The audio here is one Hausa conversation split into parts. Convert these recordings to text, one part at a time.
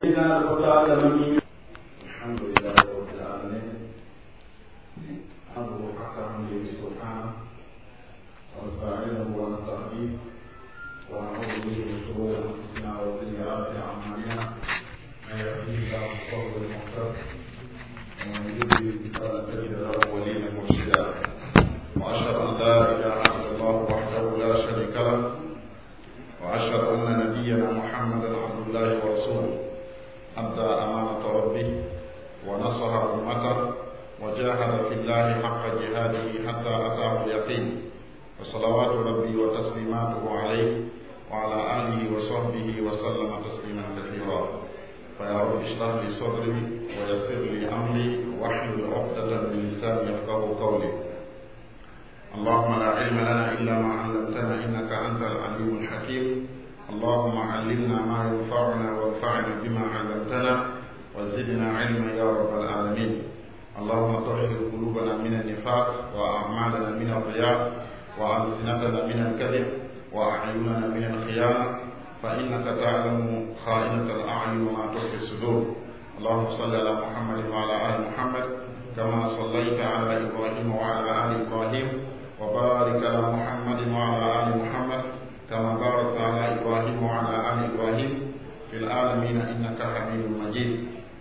الحمد لله رب العالمين حمده حق حمده سبحانه ونستعينه ونستهديه ونعوذ به من شرور انفسنا وسيئات اعمالنا من يهده الله فهو المهتد ومن يضلل فلا تجد له وليا مرشدا واشهد ان لا اله الا الله وحده لا شريك له واشهد ان نبينا محمدا عبد الله ورسوله أدى أمانة ربه ونصح أمته وجاهد في الله حق جهاده حتى أتاه اليقين وصلوات ربي وتسليماته عليه وعلى آله وصحبه وسلم تسليما كثيرا فيا رب اشرح لي صدري ويسر لي أمري واحلل عقدة من لساني يفقهوا قولي اللهم لا علم لنا إلا ما علمتنا إنك أنت العليم الحكيم اللهم علمنا ما ينفعنا وانفعنا بما علمتنا وزدنا علما يا رب العالمين اللهم طهر قلوبنا من النفاق وأعمالنا من الرياء وألسنتنا من الكذب وأعيننا من الخيانة فإنك تعلم خائنة الأعين وما تخفي الصدور اللهم صل على محمد وعلى آل محمد كما صليت على إبراهيم وعلى آل إبراهيم وبارك على محمد وعلى آل محمد كما باركت على إبراهيم وعلى آل إبراهيم في العالمين إنك حميد مجيد.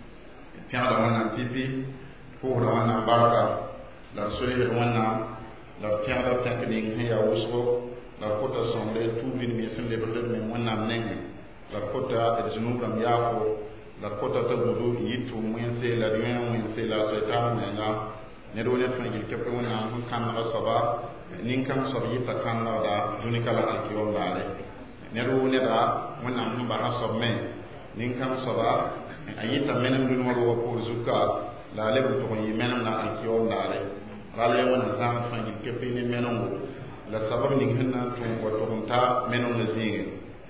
Piãda wẽnnaam pipi pʋʋsda wẽnnaam barka la soɩsd wẽnnaam la piãda tẽk ning sẽn yaa wʋsgo la kota sõngde tuubd me sẽn lebsd me wẽnnaam nengẽ la kota d zunub rãmb yaafo la kota t'a gũdu yɩ tʋʋm wẽnse la d yõ wẽnse la soɛtaan menga ned wa ned fãa yel kɛp wẽnnaam sẽn kãndga soaba nin-kãng soab yɩta kãndgda dũnika la alkiom laale ned wo neda wẽnnaam sẽn basã soab me nin-kãng soaba a yɩta menem dũni wã roogã poor zuka la a leb n tʋg n yɩ menem la alkiom laale rala ya wẽna zãag fãa yel kɛp ne menengo la sabab ning sẽn na n tʋm wa tʋg n ta menengã zĩige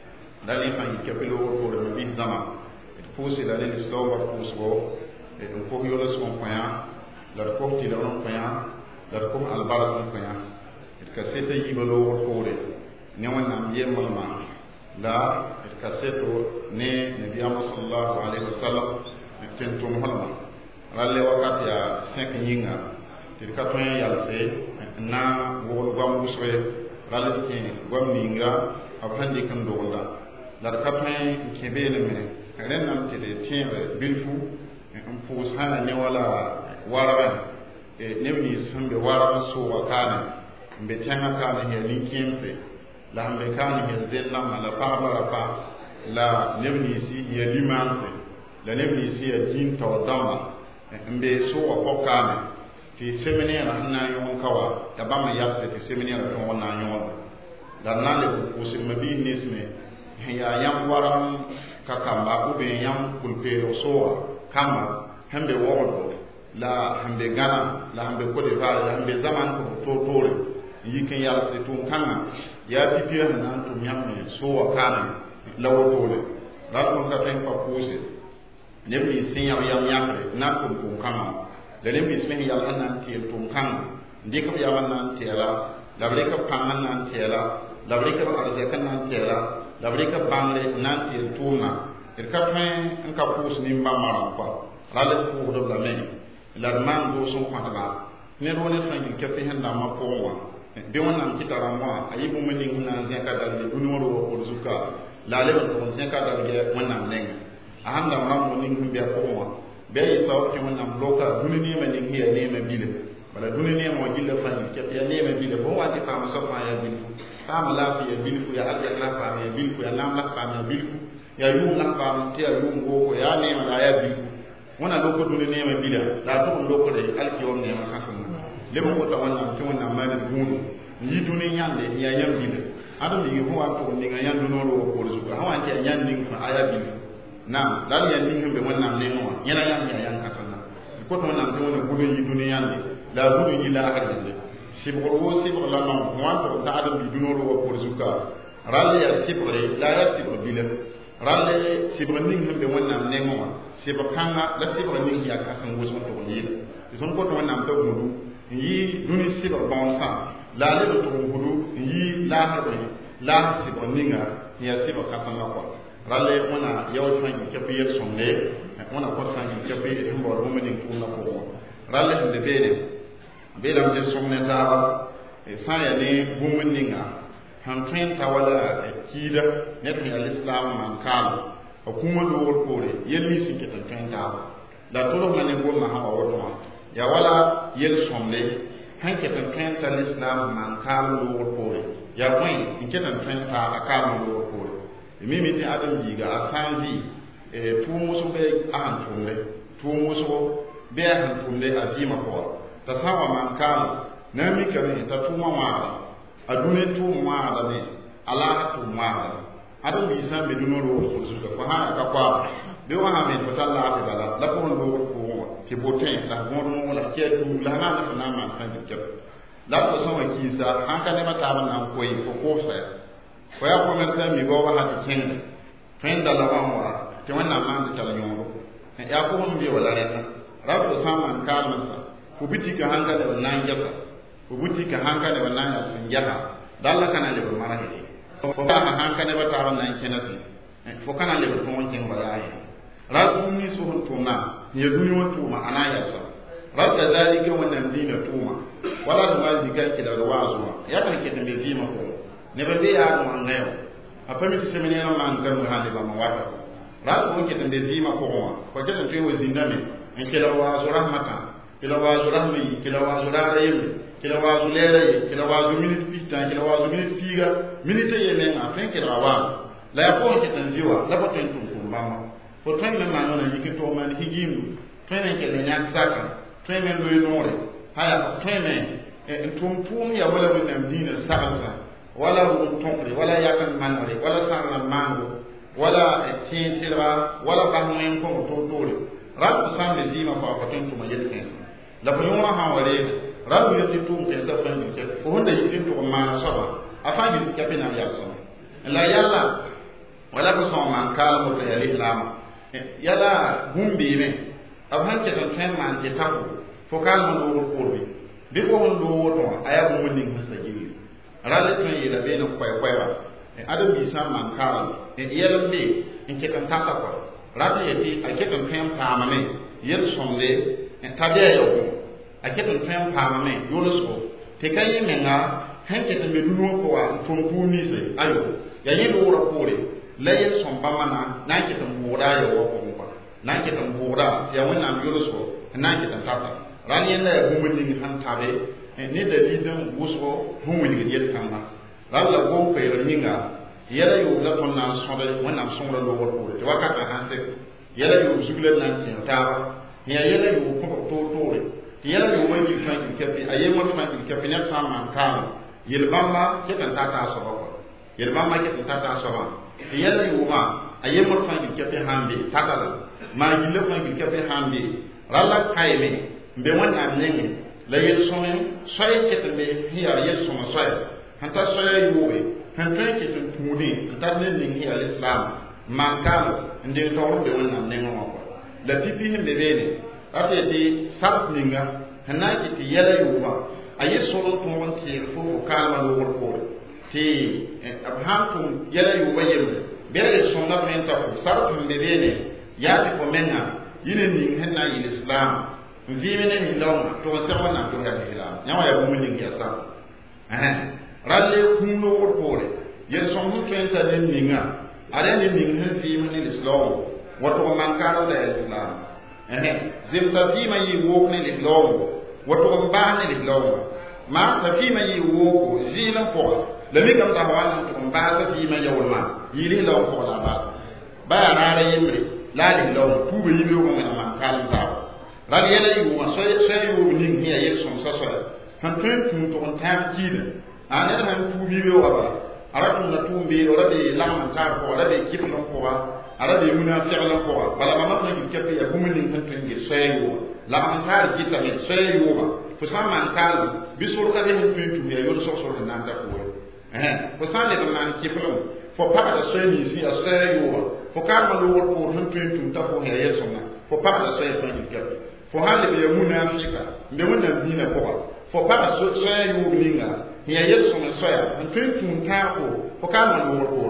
la ne fãa yel kɛp loogr poore me bis zãma d pʋʋse la ne lislaoomã pʋʋsgo n kos yols n kõyã la d kos tɩlgr n kõyã la d kos albark n kõyã d ka seta yiba loogr poore ne wẽnnaam yemblmã la d ka seto ne nabiyaamã sallallahu alaihi wasallam tẽn tʋmsdmã rall wakat yaa sẽk yĩnga tɩ d ka tõe n yalse n na n wogl goam wʋsge rall d kẽ goam ninga b sẽn dɩk n dogla la d ka tõe n kẽ beelme rẽnnaam tɩ d tẽeg bilfu n pʋʋs sãna ne wala wargẽ neb nins sẽn be warg n sooga kaane n be tẽngã kaane ya nin-kẽemse la sẽn be kaane ya zen-nambã la pagba rapa la neb ninsi ya limaanse la neb ninsi ya dĩin tao dãmba n be sooga pʋg kaane tɩ seminɛɛrã sẽn na n yõg ka wa t'a bãmb n yalse tɩ seminɛɛrã tõog n na n yõgda la d na n leb n pʋʋsdmã biis nisme sẽn yaa yãmb warg ka kamba b be yãmb kul-peelg sooga kamba sẽn be wogdgo la sẽn be gãna la sẽn be Côte-d'Ivoire la sẽn be zaman toore n yik n yalse tʋʋm-kãngã yaa pipiã sẽn na n tʋm yãmb me sooga kaane la wotore la d tõnd ka tõe n pa pʋʋse neb nins sẽn yãb yam yãkre n na n tʋm tʋʋm-kãngã la neb nins me sẽn yal sẽn na n teel tʋʋm-kãngã n dɩk b yam n na n tɛɛla la b rɩk b pãng n na n tɛɛla la b rɩk b arzɛk n na n tɛɛla la b rɩk b bãngre n na n teel tʋʋmã d ka tõe n ka pʋʋs nin-bãmbã rãmb pa rall d pʋʋsdb lame la d maan doos n kõdba ned wa ned fãa yel kɛp sẽn dãmbã pʋgẽ wã bɩ wẽnnaam kɩta rãmb wã a yɩ bũmb ning sẽn na n zẽka dalge dũni wã roogã pʋd zuka la a leb n tʋg n zẽka dalgɛ wẽnnaam nengẽ a sãn dãmb rãmb wã ning sẽn be a pʋgẽ wã bɩ a yɩ sabab tɩ wẽnnaam loka dũni neemã ning sẽn yaa neemã bile bala dũni neemã wã gilla fãa yel kɛp yaa neemã bile fo wa tɩ paama soab fãa yaa bilfu paama laafɩ yaa bilfu yaa aljak la paam yaa bilfu yaa naam la paam yaa bilfu yaa yʋʋm la paam tɩ yaa yʋʋm gooko yaa neemã la a yaa bilfu wẽna lok dũni neemã bila la a tʋg n lokre alkiom neemã kãsenga leb n wota wẽnnaam tɩ wẽnnaam maan d gũudu n yɩ dũni yãnde n yaa yãmb bila ãdem ning fõ wa n tʋg n ninga yãn dũni wã roogã poor zuka sã wa n tɩ yaa yãn ning fã a yaa bilfu naam la d yaa ning sẽn be wẽnnaam nengẽ wã yẽna yãmb yaa yãn kãsenga d kot wẽnnaam tɩ wẽna gũd n yɩ dũni yãnde la a gũd n yɩ laasr yẽnde sɩbgr woo sɩbg la mam fõ wa n tʋg n tãgd n bɩ dũni wã roogã poor zuka rall yaa sɩbgre la a yaa sɩbg bila rall sɩbg ning sẽn be wẽnnaam nengẽ wã sɩbg kãnga la sɩbg ning sẽn yaa kãseng wʋsg n tʋg n yɩɩda tɩ tõnd kot wẽnnaam t'a gũdu n yɩ dũni sɩbg bãoosã la a leb n tʋg n gũdu n yɩ laasr sɩbg ninga n yaa sɩbg kãsengã kɔa ralle wana yaw fan ke piyer sonde wana ko fan ke piyer mbo mo min ko na ko ralle de be lam je sonne ta e sa ya ne bumun ninga han train ta wala kida net mi al-islam man kala ko kuma do wor kore yelli sin ke tan train ta la tolo ngane go ma ha wato ya wala yel sonde han ke tan train ta al-islam man kala do wor kore ya point in ke tan train ta akama do wor kore mimi ti adam jiga asanzi tu musu be ahan tumbe tu musu be ahan tumbe azima ko ta sawa man kala nami kabe ta tuma mara adune tu mara ne ala tu mara adu bi san be duno ro su ko ha ka kwa be wa ha me to talla be bala la ko ndo ko ke boten la mo no la ke tu la na na man kan ke la ko so wa kisa han ka ne mata ban an koyi ko sa ko ya ko mer mi go wa ha tin da la ban wa te wannan man ta la nyoro ya ko mun bi wala reta rabu saman kalmansa ku biti ka hanga da wannan jasa ku biti ka hanga da wannan sun jaha dalla kana le mara he ko ka hanga ne bata wannan kenasi fo kana le ko mon ken balaye rabu ni so tuma ne duniya tuma ana yasa rabda zalika wannan dina tuma wala da mai diga ki da wazo ya kan ke tambe zima ko ne ba be ya no ngayo apami ti semene no man kan hande ba ma wata rabu ke tambe zima ko ko ke tan tuwe zindame en ke da wazo rahmatan kila wazu rahmi kila wazu rarayim kila wazu lere kila wazu minute pista kila wazu minute figa minute yene na fen kila wa la ya ko ke tanjiwa la ko ten tum mama ko ten me manona yiki to man hijim ten ke le nyak saka ten me loy nore haya ten me tum ya wala min am dina saka wala won tonre wala yakan manore wala sanga mango wala tin silva wala bahmen ko to dole rabu sambe zima ko ten tum yelken la ko yoma ha wale rabu yati tum ke da fan ke ko honda yiti to ma saba afangi ke pena ya so la yalla wala ko so man kala mo to yali lama yalla gumbi me afan ke tan fen man ke tabu fo kala mo do ko bi ko on do to aya mo woni hasa jiwi rale to yela be no koy koy wa adam bi sam man kala yela be in ke tan tata ko rale yati ake tan fen pa ma me yel somle tabiya yo a keton fem pama me yolosko te kayi menga hanke te meduno ko wa fompu ni se ayo ya yi wora kore laye son bamana na ke tan wora yo ko ko na ke tan wora ya wona yolosko na ke tan tata rani na ya bumuni ni han tabe ni da lidan wusko bumuni ni yel kanna ralla go ko yero ninga yela yo la ton na sonde wona sonde lo wor kore te wakata hanse yela yo zugule nan tin tawa ya yela yo ko to yela yo wani fan ki kafi ayema fan ki kafi na sama kan yelbamba ke tan tata so ko yelbamba ke tan tata so ba yela yo ma ayema fan ki kafi hambe takala ma yile fan ki kafi hambe ralla kayme mbe wona nenge la yel somen soy ke tan be hiya yel somen soy hanta soy yo be hanta ke tan tuni hanta ne ni al-islam man kan inde to be wona nenge ko la pipi himbe bene ate di sat ninga hanaji ti yela yuba ayi solo to won ti fu kalma lo wor ko ti abhantum yela yuba yembe bere sonda menta ko sat mbe bene ya ti ko menna yine ni henna yi islam vimene ni lawa to se wona to ga islam nyawa ya bumu ningi asa ralle kuno wor ko yen son hu tenta den ninga are ni ninga vimene islam wato mankaro da islam zimta fima yi wokne li lawo wato mbane li lawo ma ta fima yi woko zina ko la mi kam ta wan to mba ta fima yawma yili lawo ko la ba rara yimri la li lawo tube yili ko ngana man kalam ta ran yela yi wa so yu ning hiya yel som sa so han tun tun to on tam kida ana da han tubi be wa ba aratu na tumbi ro rabe lam ta ko rabe kipno ko wa arabe muna fi'la ko bala ma ma ki kefe ya bumulin tan tan gi soyo la man tar ki tamit soyo ba fo sama kan bisur ka de hin tu ya yo so so nan ta ko fo sande ko nan ki fulum fo pa da soyo ni si a soyo fo kan ma lo ko tan tu ta ko ya yeso na fo pa da soyo tan gi kefe fo hande be muna amshika mbe muna dina ko fo pa da soyo linga ya yeso na soya tan tu ta ko fo kan ma lo ko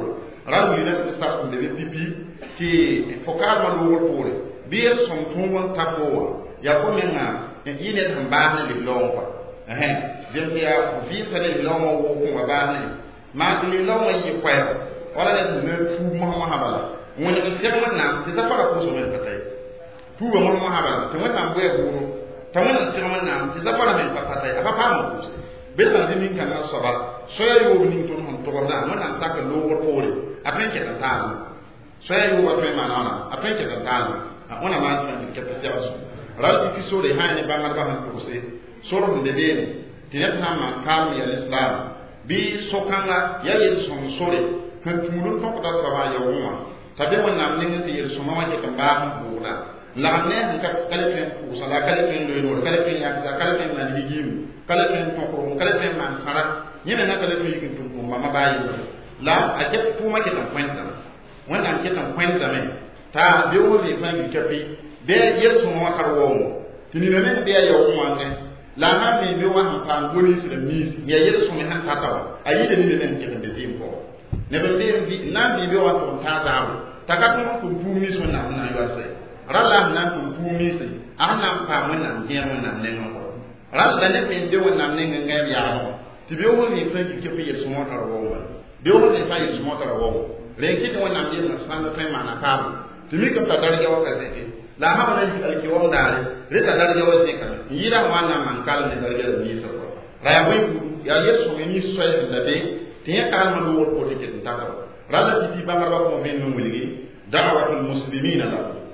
ran wi na sa ko de pipi ti fokal ma lo pore bi som tumon tapo ya ko menga yine tan ba na li long ko dem ya vi sa le long wo ko ba na ma li long yi ko ya wala ne fu mo habala woni ko sema na ti ta fara ko so men patay tu mo habala to wona mbo e buru to wona sema na ti ta fara men patay apa pa mo beta din kan na soba so ya yo ni to non to ba na ta ka lo wo pore apen ke ta ta so ya yo wa pe ma na apen ke ta ta ona ma ta ke ta sia so radi fi so de hani ba ngar ba han ko se so ro de de ti ne ta ma kam ya islam bi so kanga ya yi son sore kan tumulun to da saba ya wuma tabe wannan nin ti yi so ma ke kan ba han ko da la ne han ka kalifen ko sala kalifen do no kalifen ya ka kalifen na di gim kalifen to ko kalifen man sara ni na kalifen yi kin ko ma ba yi la a ke fu ma ke tan kwenta wannan ke tan kwenta me ta be wo ni fa bi ke fi de yer so ma kar wo tini ne ne de ya wo ma ne la ha ni be wa han pan goni su mi ya yer so mi han ta ta ayi de ni ne ke de tim ko ne be bi na bi be wa ko ta ta ta ka tun ku fu mi so na na yo sai rala nan ku fu mi sai an nan pa mun nan je mun nan ne ko rala ne pe de won nan ne ngai ya no ti be wo ni fa bi ke fi yer so ma kar wo ma be wo ni fa yer so ma kar wo renki de won nan je na san da ma na ka timi ka ta darja wa ka sai la ha na ji alki wa ndare rita darja wa sai ka yira wa na man kala ne darja da ni sa ko ra ya wi ya yeso ni so ya da be tin ya kala ma do ko de ke ta ka rada ti ba marba ko men no muligi da'watul muslimina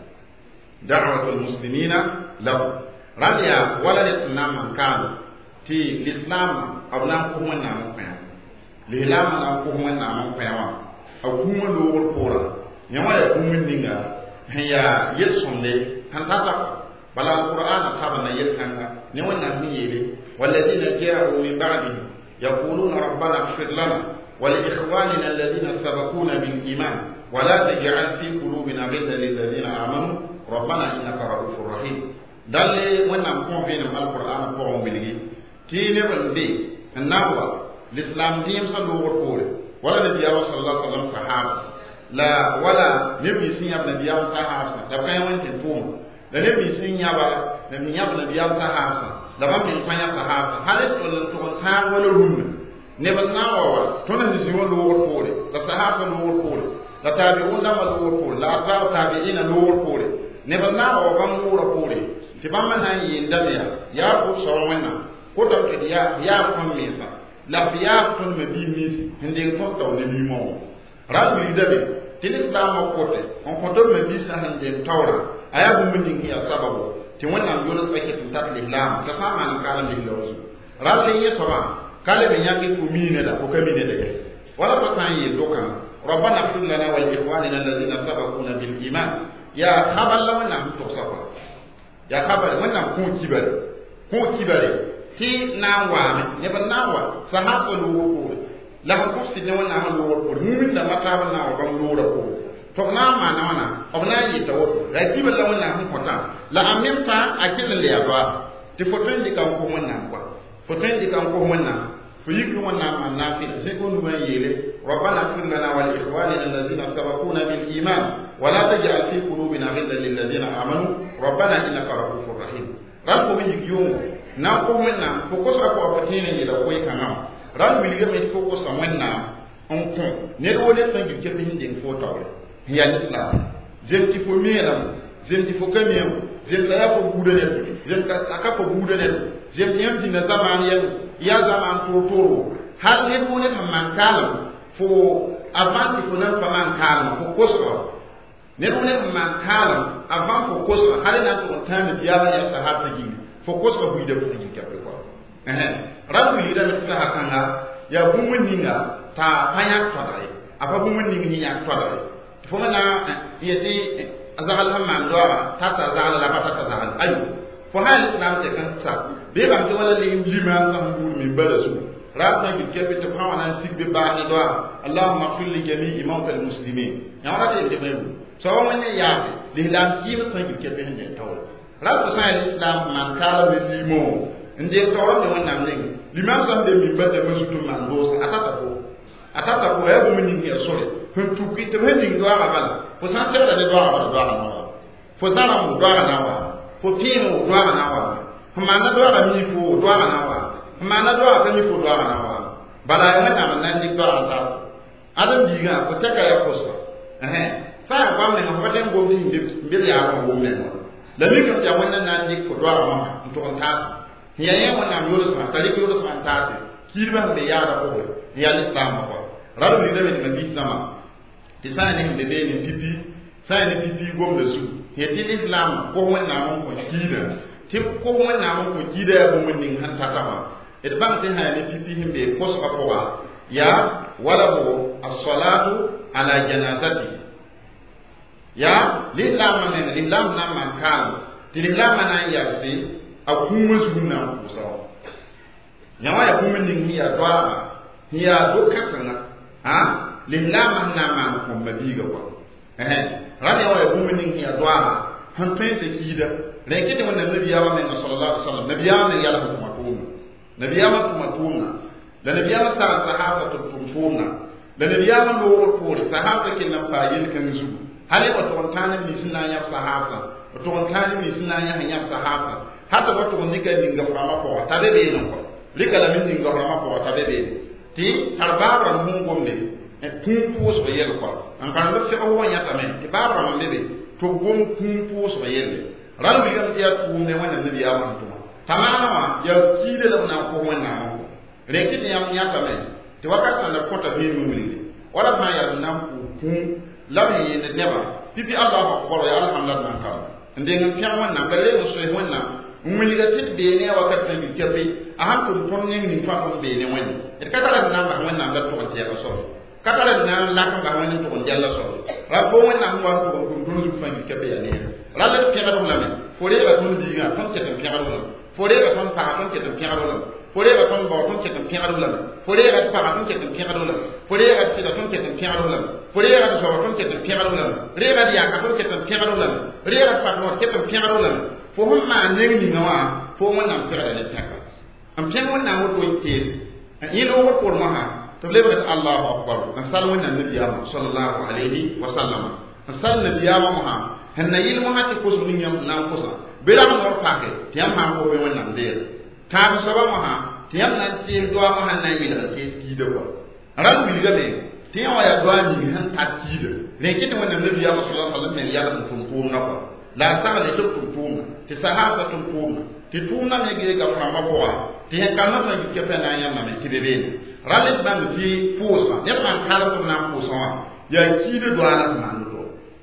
lahu radiya wala de na man kala ti l'islam abna ko man na man pa l'islam na ko man na man pa wa akuma do ko pora nyama ya kumin ninga ya yetsonde hantata bala alquran tabana yetanga ni wannan ni yele walladina ja'u min ba'dihi yaquluna rabbana ighfir lana wa li ikhwanina alladhina sabaquna bil iman wa la taj'al fi qulubina ghillan lil ladina amanu rabbana innaka ra'ufur rahim dalle wannan ko be na alquran ko on biligi ti ne bande annawa l'islam dim sallu wa wala nabi sallallahu alaihi wasallam sahaba la wala nabi sin ya nabi sahaba da kai wanke tuma da nabi sin ya ba nabi sahaba da ba min fanya sahaba halit wala to ta wala rumma ne ba na wa to na ni sin wala wor da sahaba wor pore da tabi'un da wala wor pore la asba tabi'ina wor pore ne ba na wa ban wor pore ti ba man yi ndamiya ya ko so wannan ko ta ya kon mesa la biya kon me bi mi hinde ko taw ne bi mo rabu dabe tilis da ma kote on ko do me bi sa hande tawra aya bu min din ya sababu ti wannan dole sake tutat lillah ta fama an kala lillah rabu ye soba kale be nyangi ku mi ne da ko kami ne de wala to tan yi dokan rabbana fir lana wal ikhwanina alladhina sabaquna bil iman ya khaballa wannan to safa ya khabal wannan ko kibare ti na wa ne ban na wa sahaba lu ko la ko si ne wana ma lu ko mu'min da mata ban na wa ban lu ko to na ma na wana obna yi tawo ra ti ban la wana hun kota la amin fa akil le ya ba ti foten di kan ko wana kwa foten di kan ko wana fu yi ko wana ma na fi sai ko nu ma yele rabbana fir lana wal ikhwanina alladhina sabaquna bil iman wa la taj'al fi qulubina ghillan lil ladina amanu rabbana innaka ra'ufur rahim rabbu min yum na ko menna ko ko sa ko apatine ni da ko kana ran mi liga me ko sa menna on ko ne do le tan gi kebe hinde fo tawle ya isla jem ti fo miela jem ti fo kamiyam jem la ya fo budale jem ka aka fo budale jem yam di na zaman ya zaman to hal ne ko ne man kala fo avanti fo na fa man kala ko ko sa ne do ne man kala avant ko ko sa hal na to tan ya ya sahaba gi focus ko buide fu ni kepre ko rabu li da ta hakanga ya bumun ninga ta panya twadai apa bumun ninga ni nya twadai fo na yesi azal hamman do ta sa zal la ba ta zal ayu fo hal islam te kan sa be ba to wala li liman sam bur min balasu rabna bi kepe to fa wana sik be ba ni do allahumma ighfir li jami'i mawtal muslimin ya wala de be so wona ya li lam ki ma san bi kepe ni tawla rabu sa islam man kala be limo inde tawra de wannan ne liman sam de min bada masutu man do atata ko ya bu min ni sore hun tuki te hending doa bala fo san tere de doa nawa fo zara mu doa nawa fo pino doa nawa hamana doa mi fo doa nawa hamana doa ka mi fo doa nawa bala ya na nan dik doa ta adam diga ko taka ya kosa sa ba me ha faten go bi bi ya ko go me la mi ko ta wannan nan dik fo doa ma to on ta ya ya wannan yoro sa tari ko yoro sa ta kirba me ya da ko ya islam ko rabu ni da me bi sama ti sa ne de be ni pipi sa ne pipi gom da su ya ti islam ko wannan mun ko kida ti ko wannan mun ko kida ya bo mun nin han ta ta ba e ban tin ha ne pipi himbe ko so ko wa ya wala bo as-salatu ala janazati ya l'islam na man kan ti l'islam na ya si akuma sunna ko so nyawa ya kuma nin hiya doa hiya dokatana ha l'islam na man ko madiga ko rani wa ya kuma nin hiya doa han pense kida rekete wannan nabiya wa men sallallahu alaihi wasallam nabiya men yalla kuma kuma nabiya ma kuma kuma da nabiya ma sa sahaba to tumfuna da nabiya ma do ko sahaba kin nan fa yin kan su hali wa to tan ni sunna ya sahaba to tan ni sunna ya hanya sahaba hata wato ndika ninga fama ko tabe be non ko likala min ninga fama ko tabe be ti arbara mun gombe e tun pos be yel ko an kan do se o wanya tamen ti babra man bebe to gom kun pos be yel ran bi gam ya ku ne wannan nabi ya man tuma tamana ma ya kide da na ko wannan ma rekiti yam ya tamen ti wakata na kota be mun wili wala ma ya nan ku kun labi ne neba pipi allah ko ya alhamdulillah man ka ndengam fiam wannan balle mo so wannan mun ga sit be ne wakata mi kefe a han ko ton ne ni fa ko be ne wani e katara na ba wannan ga to te ko so katara na la ka ba wannan to jalla so rabbo wannan mo ko ko dun su fa mi kefe ya ne rala ke ga dum la me fore ba ton diga ton ke tan piaro la fore ba ton pa ton ke tan piaro la fore ba ton bo ton ke tan piaro la fore ga pa ton ke tan piaro la fore ga sida ton ke tan piaro la fore ga so ton ke tan piaro la re ga dia ka ton ke tan piaro la re ga pa ton ke tan piaro la fo ma ne ni ngawa fo wannan fere da taka am ken wannan wato yake yin o ko ma ha to le ba Allahu akbar nasal wannan nabi sallallahu alaihi wa sallam nasal nabi ma ha hanna yil mo hati ko sun nyam na ko sa bela mo paake tiam ma ko be wannan de ta so ba mo ha tiam na ti do ma hanna yil da ke ski de ko ran bi ga me tiam wa ya do ni han ta ti de le kiti wannan nabi sallallahu alaihi wa sallam ne ya da tum na ko la sa le tum ti sahaba tum ti tumna me ge ga fama ko wa ti hen kan na fa ke fa na yam na me ti bebe ralit ban ti posa ne man kala ko na posa wa ya ki de do ala man do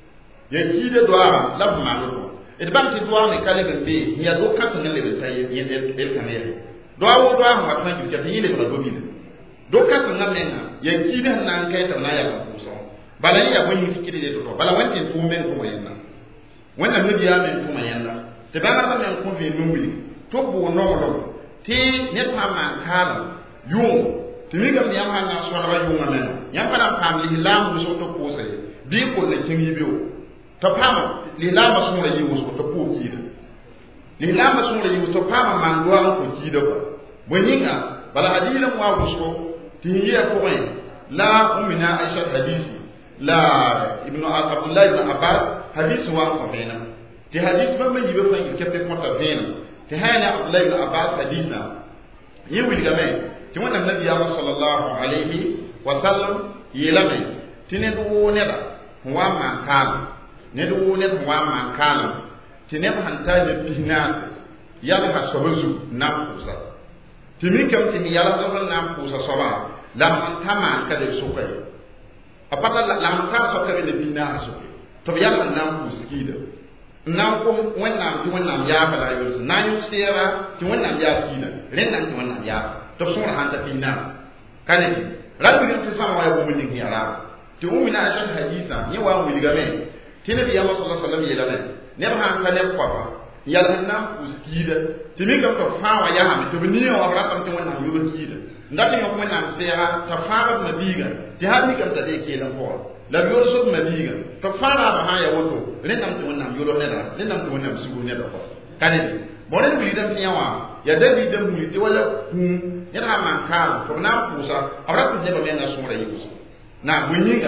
ya ki de do ala la man do e ban ti do ne kale be be ya do ka tan le be tay ye el kan ye do awo do ma tan ki ke ti le ko do bi do ka tan na me na ya ki de na kai ta na ya posa bala ni ya ko yi ki de do bala wanti fu men ko yenna wannan nabi ya men kuma yenna te ba ma men ko vi numbi to bo no do ti ne pa ma kala yung ti mi gam yam hanga so na yung men yam pa na pam li lam so to ko sai bi ko ne kingi biyo to pam li lam so na yi so to ko ki li lam so na yi to pam man do an ko ki do bo nyinga bala hadila mo wa so ti yi ko mai la umina aisha hadisi la ibnu abdullah ibn abbas hadisi wa ko bena ti hadis ba ma yibe fa ke te konta vena ti hana abdullah ibn abbas hadisa yiwi game ti wannan nabi ya sallallahu alaihi wa sallam yelame ti ne do ne da wa man kan ne do ne wa man kan ti ne hanta ne bina ya ha sobazu na kusa ti mi kam ti ya la so na kusa so ba la man tama ka de so kai apata la man ta so ka ne bina so to ya na kuskida nan ko wannan ti wannan ya fara yau nan yu sera ti wannan ya kina ren nan ti wannan ya to sun han ta tinna kane rabbi ti sama wa mun ni yara ti umina shan hadisa ni wa mu diga men ti nabi Allah sallallahu alaihi wasallam yela men ne ba han kane ko ba yalla nan kuskida ti mi ga to fa wa ya ha mi to ni wa ratam ti wannan yu kida ndati ko wannan sera ta fara nabiga ti ha mi ga ta de ke lan ko la yoro so nabiga to fara ba ha ya woto renam to wannan yoro ne da renam to wannan su ne da ko kane bolen bi dam yawa ya da bi dam ni ti wala yana man ka to na kusa awra ko ne ba men na sura yi kusa na bunyinga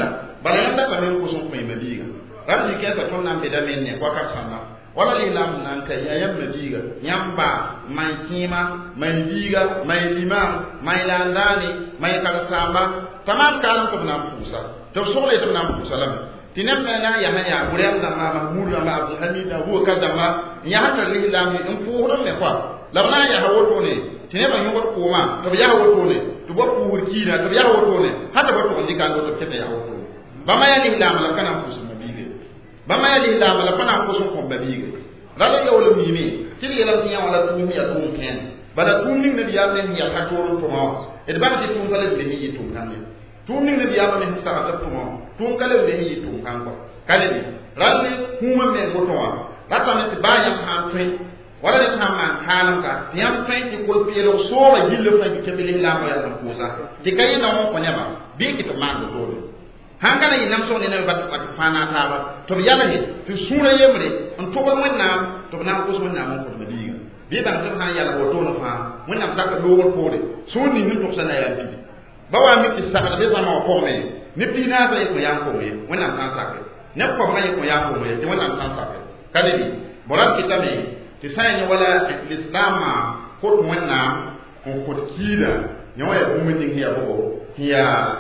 bala yanda pa men ko son ko madiga rabbi ke sa ton nan be da men ne ko ka sanna wala li lam nan ka ya yam madiga yamba mai kima mai diga mai limam mai landani mai kal samba tamam kan ko nan fusa to so le to nan fusa lam tinam na ya hanya gurem da ma mahmud ma abdul hamid abu kazama ya hatta li lam in fuhurun ne kwa lamna ya hawo to ne tine ba yugo ko ma to ya hawo to ne to bo ko wurki na to ya hawo to ne hata ba to ndika ndo to kete ya hawo to ba ma ya li lam la kana fusa mabige ba ma ya li lam la kana fusa ko mabige rala ya wala mimi tili ya tinya wala tumi ya tum ken bala tumi ne ya ne ya ka to to ma e ba ti tum kala de ni tum kan ne tumi ne ya ne sa ta to ma tum kala de ni tum kan ko kale ni rala kuma me ko to wa rata ne ti ba ya han twen wala de tam man kan ka tiam twen ti ko pielo so la gille fa ti kebele la ma ya ko sa ti kay na mo ko nyama bi ki to ma ko to hanga na yinam so ne na bat fana ta ba to yana he to sura yemre on to ko na to na ko so na mo ko madiga bi ban to han yalla woto no fa mun nam tak do wol pore so ni ni to sana ya bi ba wa mi ti saka de sama ko me ni bi na sa ko yan ko me mun nam san saka ne ko mai ko yan ko me ti mun nam san saka kadi bi borat kitame ti sai ni wala islam ko to mun na ko kida nyawa ya bumuni hiya bo hiya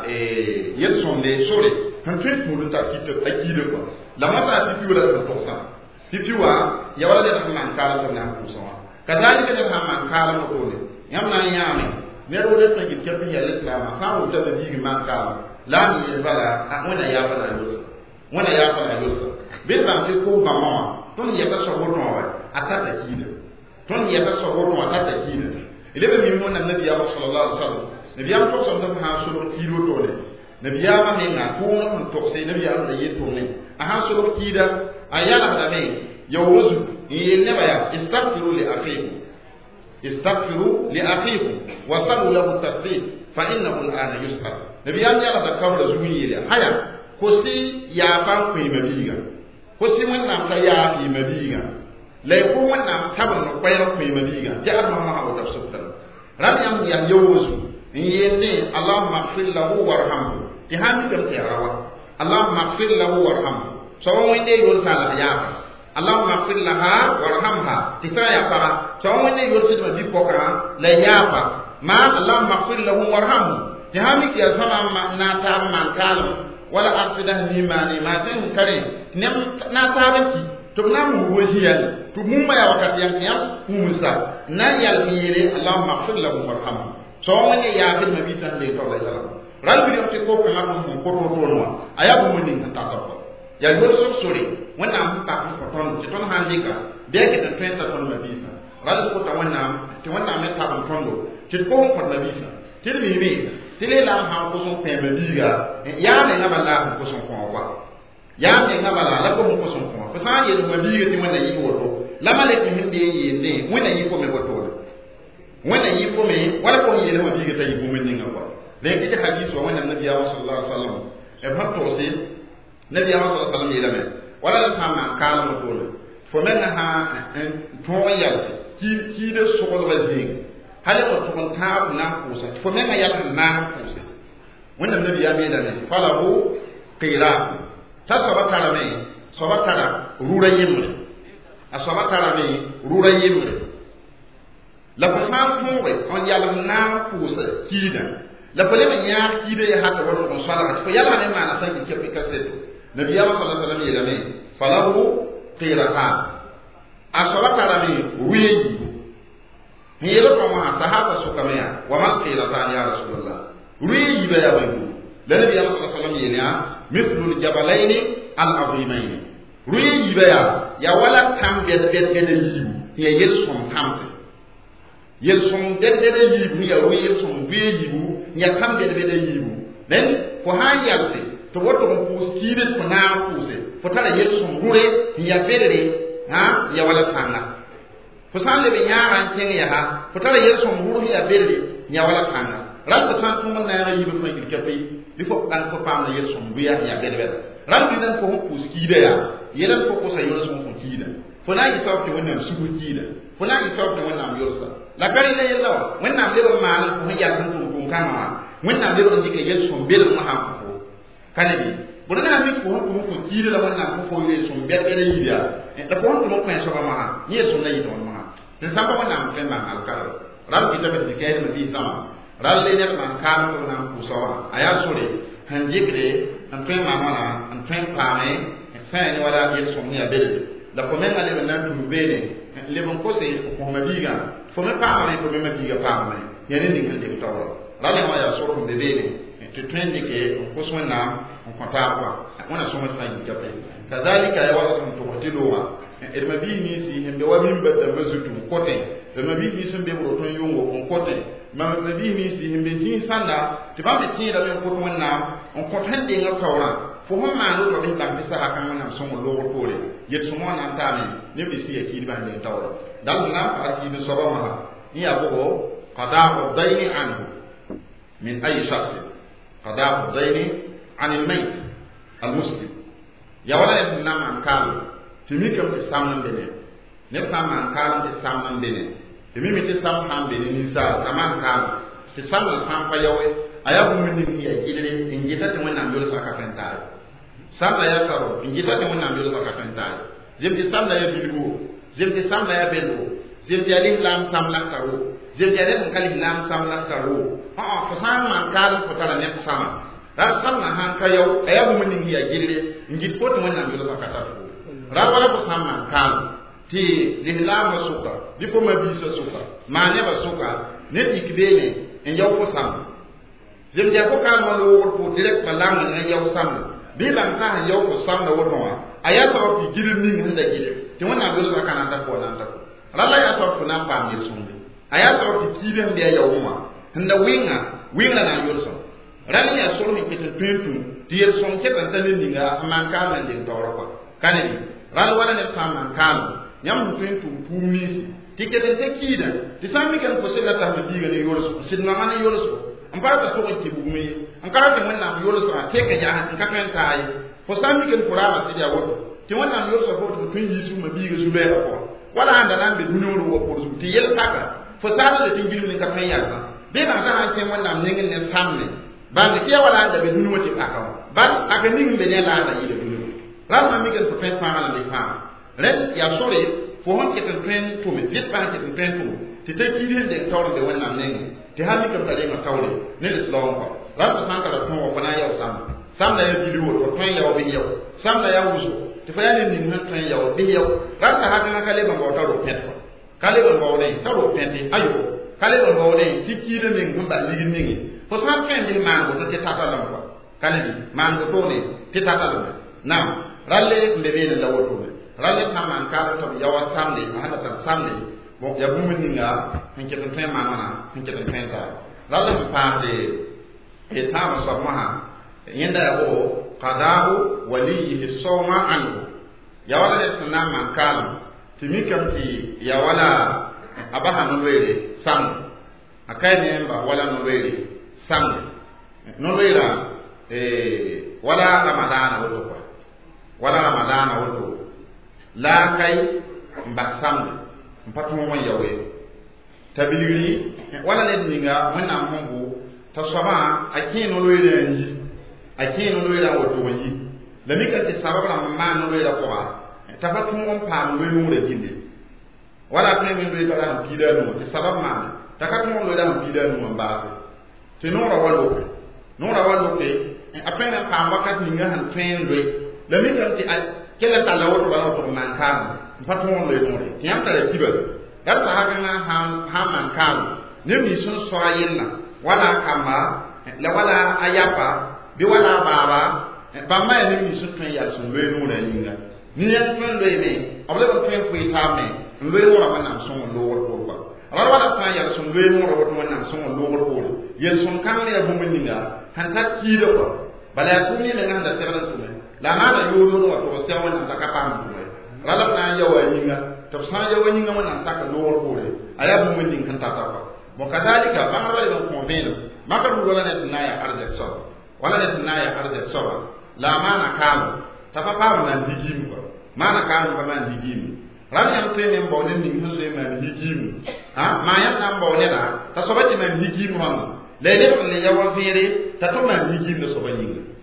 yetsonde sore han tweet mu ta kito akide ko la masa ti piwa da to sa ti piwa ya wala da man kala to na ko so kadhalika da man kala ko ne yamna yame ne ro da tangi kepi ya islam fa o ta da digi man kala la ni bala wona ya bala yosa wona ya bala yosa be ban ti ko ba mama ton ya ta so ko no wa atata kide ton ya ta so ko no atata kide ile be mi mo na nabi sallallahu alaihi wasallam nabi am to so ha so kilo to ne nabi ya ma ne na ko mon to sai nabi ya da yi to ne a ha so kida ayala da me yawuzu in ne ba ya istaghfiru li akhikum wa sallu lahu tasbih fa innahu al'ana yus'al nabi ya da kawo da zuwi ne haya ko si ya fa ku madiga ko si mun na fa ya yi madiga lai ko wannan taban no kwayar ku madiga ya arma ma hawo tafsir ran yam ya yawuzu yende allahumma ighfir lahu warhamhu ti hami kam te rawa allahumma ighfir lahu warhamhu so wonde yon sala ya allahumma ighfir laha warhamha ti ta ya para so wonde yon sidma bi poka la ya pa ma allahumma ighfir lahu warhamhu ti hami ki sama na ta man kalo wala afidah ni mani ma tan kare nem na ta banki to na mu wajiyan to mun ma ya wakati yan mu musa na yal yele allahumma ighfir lahu warhamhu so wonde ya bin nabi sallallahu alaihi wasallam ral bi on te ko ko ngam ko to no aya bu mun ni ta ta ya yo so sori wona am ta ko ton ti ton handika de ke tan tenta ton nabi sa ral ko ta wona ti wona me ta ban tondo ti ko ko nabi sa ti mi ti le la ha ko son pe nabiga ya ne ngaba la ko son ko wa ya ne ngaba la ko ko son ko ko sa ye no nabiga ti wona yi woto la malek mi de yi ne wona yi ko me woto wanda yi ko me wala ko yi lewa diga tay bu men nga ko le ki ta hadith wa wanda nabi sallallahu alaihi wasallam e fatto si nabi sallallahu alaihi wasallam yelame wala la fama kala mo ko fo men ha to yal ki de so ko wazi hale ko to kon ta na ko sa fo men ya na ko sa wanda nabi ya me da ne falahu qira ta sabatara me sabatara rura yimre a sabatara me rura yimre la ko san tuwe on yalla na fusa kida la ko le nya kida ya hata wato on sala ko yalla ne ma na san ki ke ka seto nabi sallallahu alaihi wasallam yelame falahu qiraha asabata rabi wiyi hiyelo ko ma sahaba su kamaya wa ma qirata ya rasulullah wiyi ba ya wayu la nabi sallallahu alaihi wasallam yelya mithlul jabalain al-azimain wiyi ba ya wala tam bet de yi ya yel som tamte yel som de yi ya wi yel som be yi bu ya kam de yi bu den ko ha yalte to woto ko sire ko na kuse ko tala yel som rure ya bedere ha ya wala tanga ko sanle be nyaara ken ya ha ko tala yel som rure ya bedere ya wala tanga ran ko tan ko na yi bu ko ngir keppe di fo kan ko pam na yel som buya ya bedere ran bi dan ko ko skide ya yelan ko ko sa yel som ko kida ko na yi tawti wannan su ko kida ko na yi tawti wannan yorsa la kari le yella wannan le ba ma ko ya kan ko kan ma wannan le ba dike yel som bedere ma ha ko kanabi bora na mi ko kiri la wannan ko yi sun be yi dia da ko ko ko so ba ma ni sun na yi don ma dan san ba wannan fen ma alkar ral ki ta be ke ma bi sama ral le ne man kan ko nan ku so aya sore han jikre an fen ma mana an fen pa me sai ni wala yi sun ni abel da ko men ale nan tu be ne le bon ko se ko ma biga fo me pa ma ko me biga pa ma yene ni kan de tawro ral ma ya so ko be ne to twendi ke ko so na on konta kwa wana so ma sai jape kadhalika ya wala to kotilowa edma bi ni si hembe wa mimba da mazutu kote edma bi ni sun be bro ton yongo on kote ma bi ni si hembe ni sanda ti ba be ti da men ko wonna on kote hande nga tawra fo ho ma no to be ba bisa ha kan wonna so mo lo ko le yet so mo na tame ne be si ya ki ba de tawra dal na fa ki be so ba ma ni abo qada daini anhu min ay shakhs قضاء الدين عن الميت المسلم يا ولا نعم كان تمي كم تسامن بينه نفهم كان تسامن بينه تمي متى سامن بينه نزار كمان كان تسامن كان فيوي أيام من الدنيا كيلي إن جيتا تمن نعمل سكا فنتاي سامن يا كارو إن جيتا تمن نعمل سكا فنتاي زم تسامن يا بيلو زم تسامن يا بيلو زم تيالين لام سامن كارو زم تيالين كالين لام سامن كارو fasan man kal ko tala ne sama ra sanna han kayo ayabu mun ngi ya gilde ngi ko to wannan yolo ka ta ra wala ko sama kal ti lihlam suka bi ko ma bi so suka ma ne ba suka ne tikbene en yaw ko sam jëm ja ko kal ma lo ko direct ma lam ne yaw sam bi lan ka yaw ko sam na woto wa aya to fi gilin ni handa gile ti wannan yolo ka na ta ko nan ta ko ra la ya to na pa mi sumbi aya to fi gilin bi yaw ma handa winga na yolso rani ya solo mi petu pentu dier son ke tan tan ninga man ka man din toro ko kanani ral wala ne man kan nyam pentu pumi tike den te kida ti sami kan ko sela ta diga ne yolso sidna man yolso am para ta ko ti bugumi am kara te man na yolso a te ka ja ka kan tai ko sami kan kurama ti ya wodo ti wannan yolso ko to tun yi su ma biga su be ko wala anda nan be dunuru wo ko ti yel taka fo sala de tingil ni ka kan ya be na ta han tem wannan ngin ne samme ban ke wala da be dunu wati aka ban aka ning be ne la da yi da dunu ran ma mi kan to pen fa ala le fa ren ya sore fo hon ke tan pen to me bit ba ke tan pen to ti te ti de tawre be wannan ne ti ha mi kan tare ma tawre ne islam ko ran ta san ka da ton ko na yaw sam na ya bidu wo to yaw be yaw sam na ya wuzo ti fa ya ni nan ton yaw be yaw ran ta ha kan ka le ba ko tawro pet ko ka le ba ko ne tawro pet ayo kale do ngode tikire min gumba ligin ningi ko san fen di mango to te tata lam ko kale di mango to ne te tata lam nam ralle mbe be la woto ralle tamman kala to yawa samne hada tan samne bo ya bumin ninga hinke tan fen manana hinke tan fen ta ralle mi paade e tama so maha yenda o qada'u walihi sawma anhu ya wala de tamman kala timikam ti ya wala abaha no wele sam akane mba wala no wele sam no wela wala ramadana wodo kwa wala ramadana wodo la kai mba sam mpatu mo yawe tabiri wala ne dinga mona mungu tasama akino no wele nji akino no wele wodo wani lamika ti sababa na mama no wele kwa tafatu mo pa no wele mo rejinde wala kene min do ibara pida no te sabab ma takatu mo do da pida no mba te no ra walo ke apena pa wakat ni ngahan fen do la mi kan ti kela ta la woto bala to man kan fatu mo le no ti am tare tiba dar ta ha na ha man kan ne mi sun so ayinna wala kama la wala ayapa bi wala baba ba ma ni mi sun fen ya sun le no la ninga ni yan fen do me able ba fen fu itame ndoy mo ra manam son lo woto ba ala wala ta ya son ndoy mo ra woto manam son lo woto yen son kan ne bu mun ninga han ta ki do ko bala ya tumi ne nganda seran tumi la na da yo lo woto se wona ta ka pam tumi rala na ya wa ninga to sa ya wa ninga manam ta ka lo woto aya bu mun ninga kan ta ta ko mo kadalika ba ma wala ko beno maka du wala ne na ya arde so wala ne na ya arde so la mana kam ta pa pa na digim ko mana kam ba man digim ran yam tene mbone ni muso e man higimu ha ma yam na mbone da ta so bati man higimu han le ne ko le yawa fere ta to man higimu so banyinga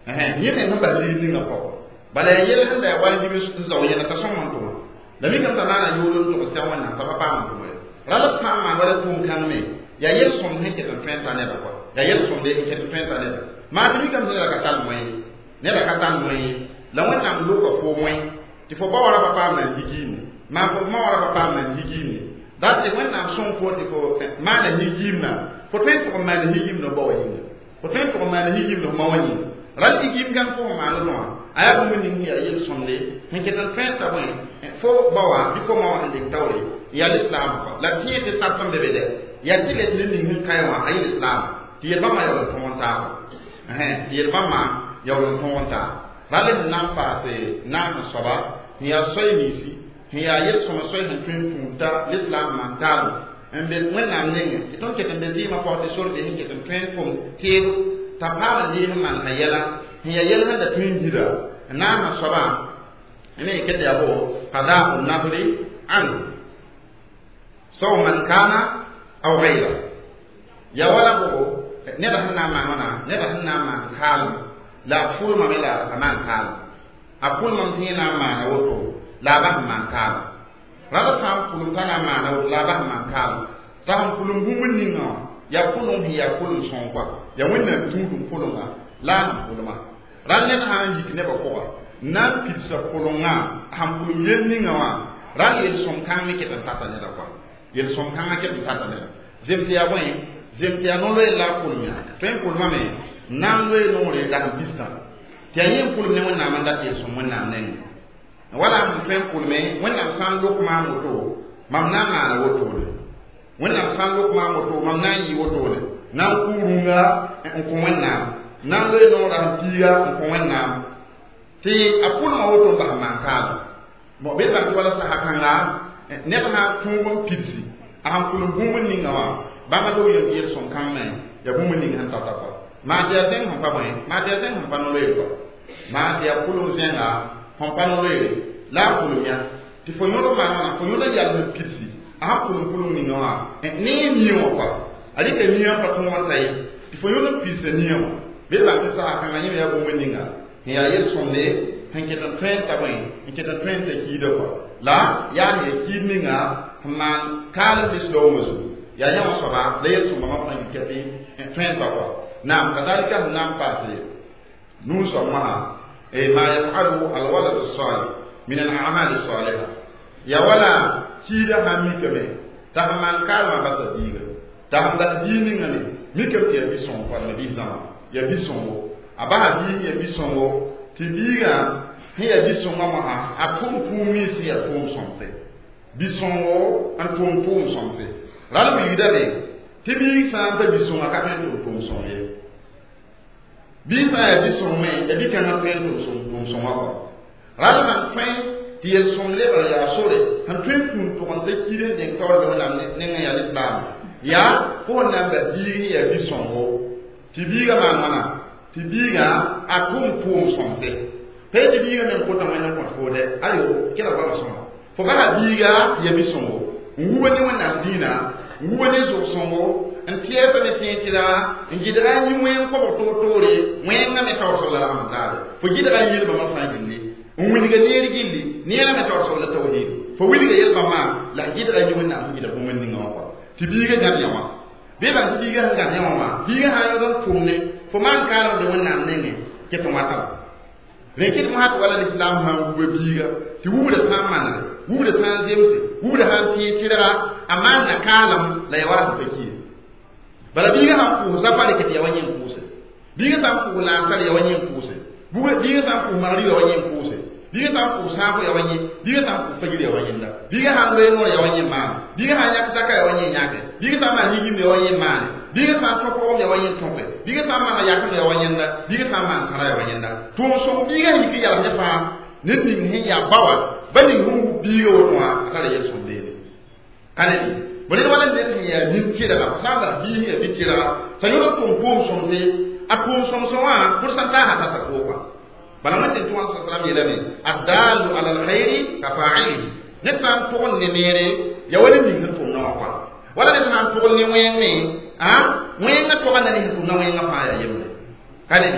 ni ne ba ni na ko bala yele da ya wani bi su zo yana ta son man to da mi kan na yolo to sai wannan ta ba man to rala ta ma wala tum kan me ya yel som ne ke tan fenta ne ba ko ya yel som de ke tan fenta ne ma bi kan da ka tan mai ne da ka tan mai la wannan lo ko fo mai ti fo ba wala papa man higini ma fo ma wala papa man higini da te wannan son ko ti ko ma na higimna fo ten ko ma na higimna ba wani fo ten ko ma na higimna ma wani ral higim kan fo ma no aya ko min ni ya yel som de ke tan fenta mai fo ba wa bi ko ma wa de tawre ya l'islam la tiye de sa fam bebe de ya tile de ni hin kaywa ay l'islam tiye ba ma ya ko monta tiye ba ma ya ko monta rale nan pa se nan soba ya soy ni si ya yel so soy han tun punta l'islam mentalo embe wena nenge iton ke tembe di ma porte sur de hin ke tun fom tiye ta pa ni man hayala ya yel han da tun dira nan soba ene ke de abo qada an-nafli an man kana aw ghayra ya wala bo ne da hanna ma mana ne da hanna ma kal la ful ma mela aman kal akul man hina ma na woto la ba man kal rada fam kulum kana ma na la ba man kal tam kulum humun ni no ya kulum hiya kulum son kwa ya wonna tudum kulum la kuluma ran ne ha yik ne ba ko nan pitsa kulunga ham kulum yen ni ngawa ran yel som kan mi ke ta ta ne da kwa yel som kan ke ta ta ne zemti ya boy zemti ya no le la kulumya pen kulma me nan le no le da bista tiya yin kulum ne wonna man da yel som wonna ne wala mu pen kulme wonna san lokuma mo to mam na ma na woto le wonna san lokuma mo to mam na yi woto le nan kurunga ko wonna nan le no da tiya ko wonna ti akul ma woto ba man ka mo be ba wala sa hakanga ne ba tungo pizzi aham kulum bumun ni ngawa ba ma do yer son kan me ya bumun ni han tata ko ma de den han pa mai ma de den han pa no le ko ma de kulum zenga han pa no le la kulum ya ti fo yoro ma na fo yoro ya no pizzi aham kulum ni ngawa ni mi wo ko ali ke mi ya pa to wa sai ti fo yoro pizzi ni yo be ba sa hakanga ni ya bumun ni ngawa ya yel sonde hanke tan tren tabay hanke tan tren te kido ko la ya ne kidninga man kala fislo musu ya nya soba la yel so mama pan kepi tren tabwa nam kadalika nam pase nu so ma e ma yafalu al walad as-salih min al a'mal as-salihah ya wala kida hamikame ta man kala basa diga ta da dininga ne mikam ya bison ko na bizama ya bison aba bi ya bisongo tibiga hiya bisongo ma akum pumi si ya pum sonse bisongo antum pum sonse lalo bi yudabe tibi sa anta bisongo ka men pum sonse bi sa ya bisongo me ya bi kana pen pum songo ko lalo kan pen ti el sonle ba ya sore han pen pum to kan te kire de tawar de wala ne ya islam ya ko na ba bi ya bisongo tibiga mana tibiga akum pum sonse pe tibiga men ko tamana ko fode ayo kila ba songo fo ba biga ya bisongo nguwe ni wana dina nguwe ni zo songo antiye ne tintira ngidra ni wen ko to tore wen na me taw sallallahu alaihi wasallam fo gidra yel ba ma fa gilli umuni ga neri gilli ni na me taw sallallahu tawhid fo wili ga yel ba ma la gidra ni wen na ngidra bo men ni ngoko tibiga ga yawa be ba tibiga ga yawa biga ha yo don tumne fo man kala de wannan nene ke to mata re ke ma hat wala islam ha wu biga ti wu da samana wu da tanzimsi wu da han ti tira amma na kalam la yawa ta fiki bala biga ha ku safari ke yawanyen kuse biga sa ku la sar yawanyen kuse biga sa ku mari yawanyen kuse biga sa ku safo yawanyen biga sa ku fajiri yawanyen da biga ha re no yawanyen ma biga ha yak taka yawanyen yake biga sa ma higi yawanyen ma biga sa to ko yawanyen tope biga sa ma ya ka yawanyen da biga sa ma sara yawanyen da to so biga higi ya ne fa ne ni hin ya bawa bani hu biga wono akala yeso de kane bari wala ne ni ya nin kira ba sa da bi ya bi kira sa yo to pom so ne apom so wa pourcenta ha ta ko kwa bala man tin tuwan sallallahu alaihi wasallam adalu ala alkhairi ka fa'ili ne tan to ne mere ya wala ni to na kwa wala ne tan to ne wen ne wen na to kana ni to na wen na fa ya yemne kane ni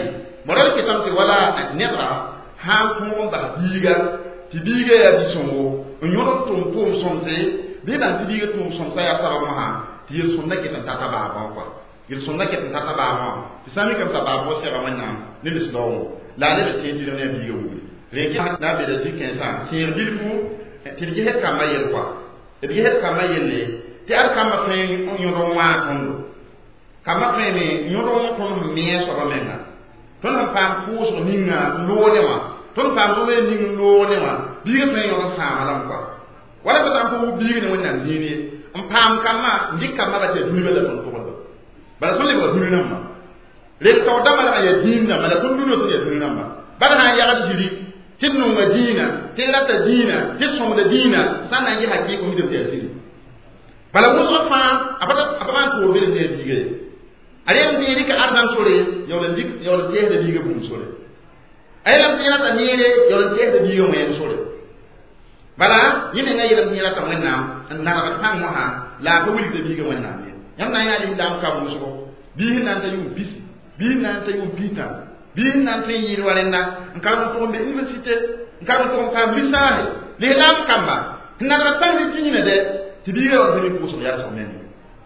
moral ke tamte wala nebra ha tum ba diga ti diga ya bisongo nyoro tum somse bi ban ti diga tum somsa ya sara mo ha ti yel sunna ke tata ba ba kwa yel sunna ke tata ba ma ti sami kam ta ba bo se ba manna ni lisdo la le ti ti ne diga wuri reki na be da diken sa ti bilfu ti je het kama yel kwa ti je het kama yel le ti ar kama fe nyoro wa kondo kama fe ni nyoro wa kondo me so ba menga ton pam ku so ninga lo ne wa ton pam lo ne ning lo ne wa diga fe yo sa malam kwa wala ko tam ko biga ne wannan dini on pam kama ndika ma ba te duni bela ton to ba so le ba duni namma le to da mala ya dinna mala ton duni to ya duni namma ba na ya ga jiri tinno madina tilata dina tisom da dina sana yi hakiko mi de tasiri bala mo so fa abata ko be ne diga ayam diri ka ardan sore yolen dik yolen tehde diga bum sore ayam dina ta nire yolen tehde diga mo en sore bala yime ngay yedam ni la ta wenna na ba tan mo ha la ko wuli de diga wenna ni yam na ya dim dam kam muso bi nan ta yum bis bi nan ta yum pita bi nan ta yiri walenda ngam to be université ngam to kam lisane le lam kamba na ba tan ni tinine de tibiga on ni ko so ya so men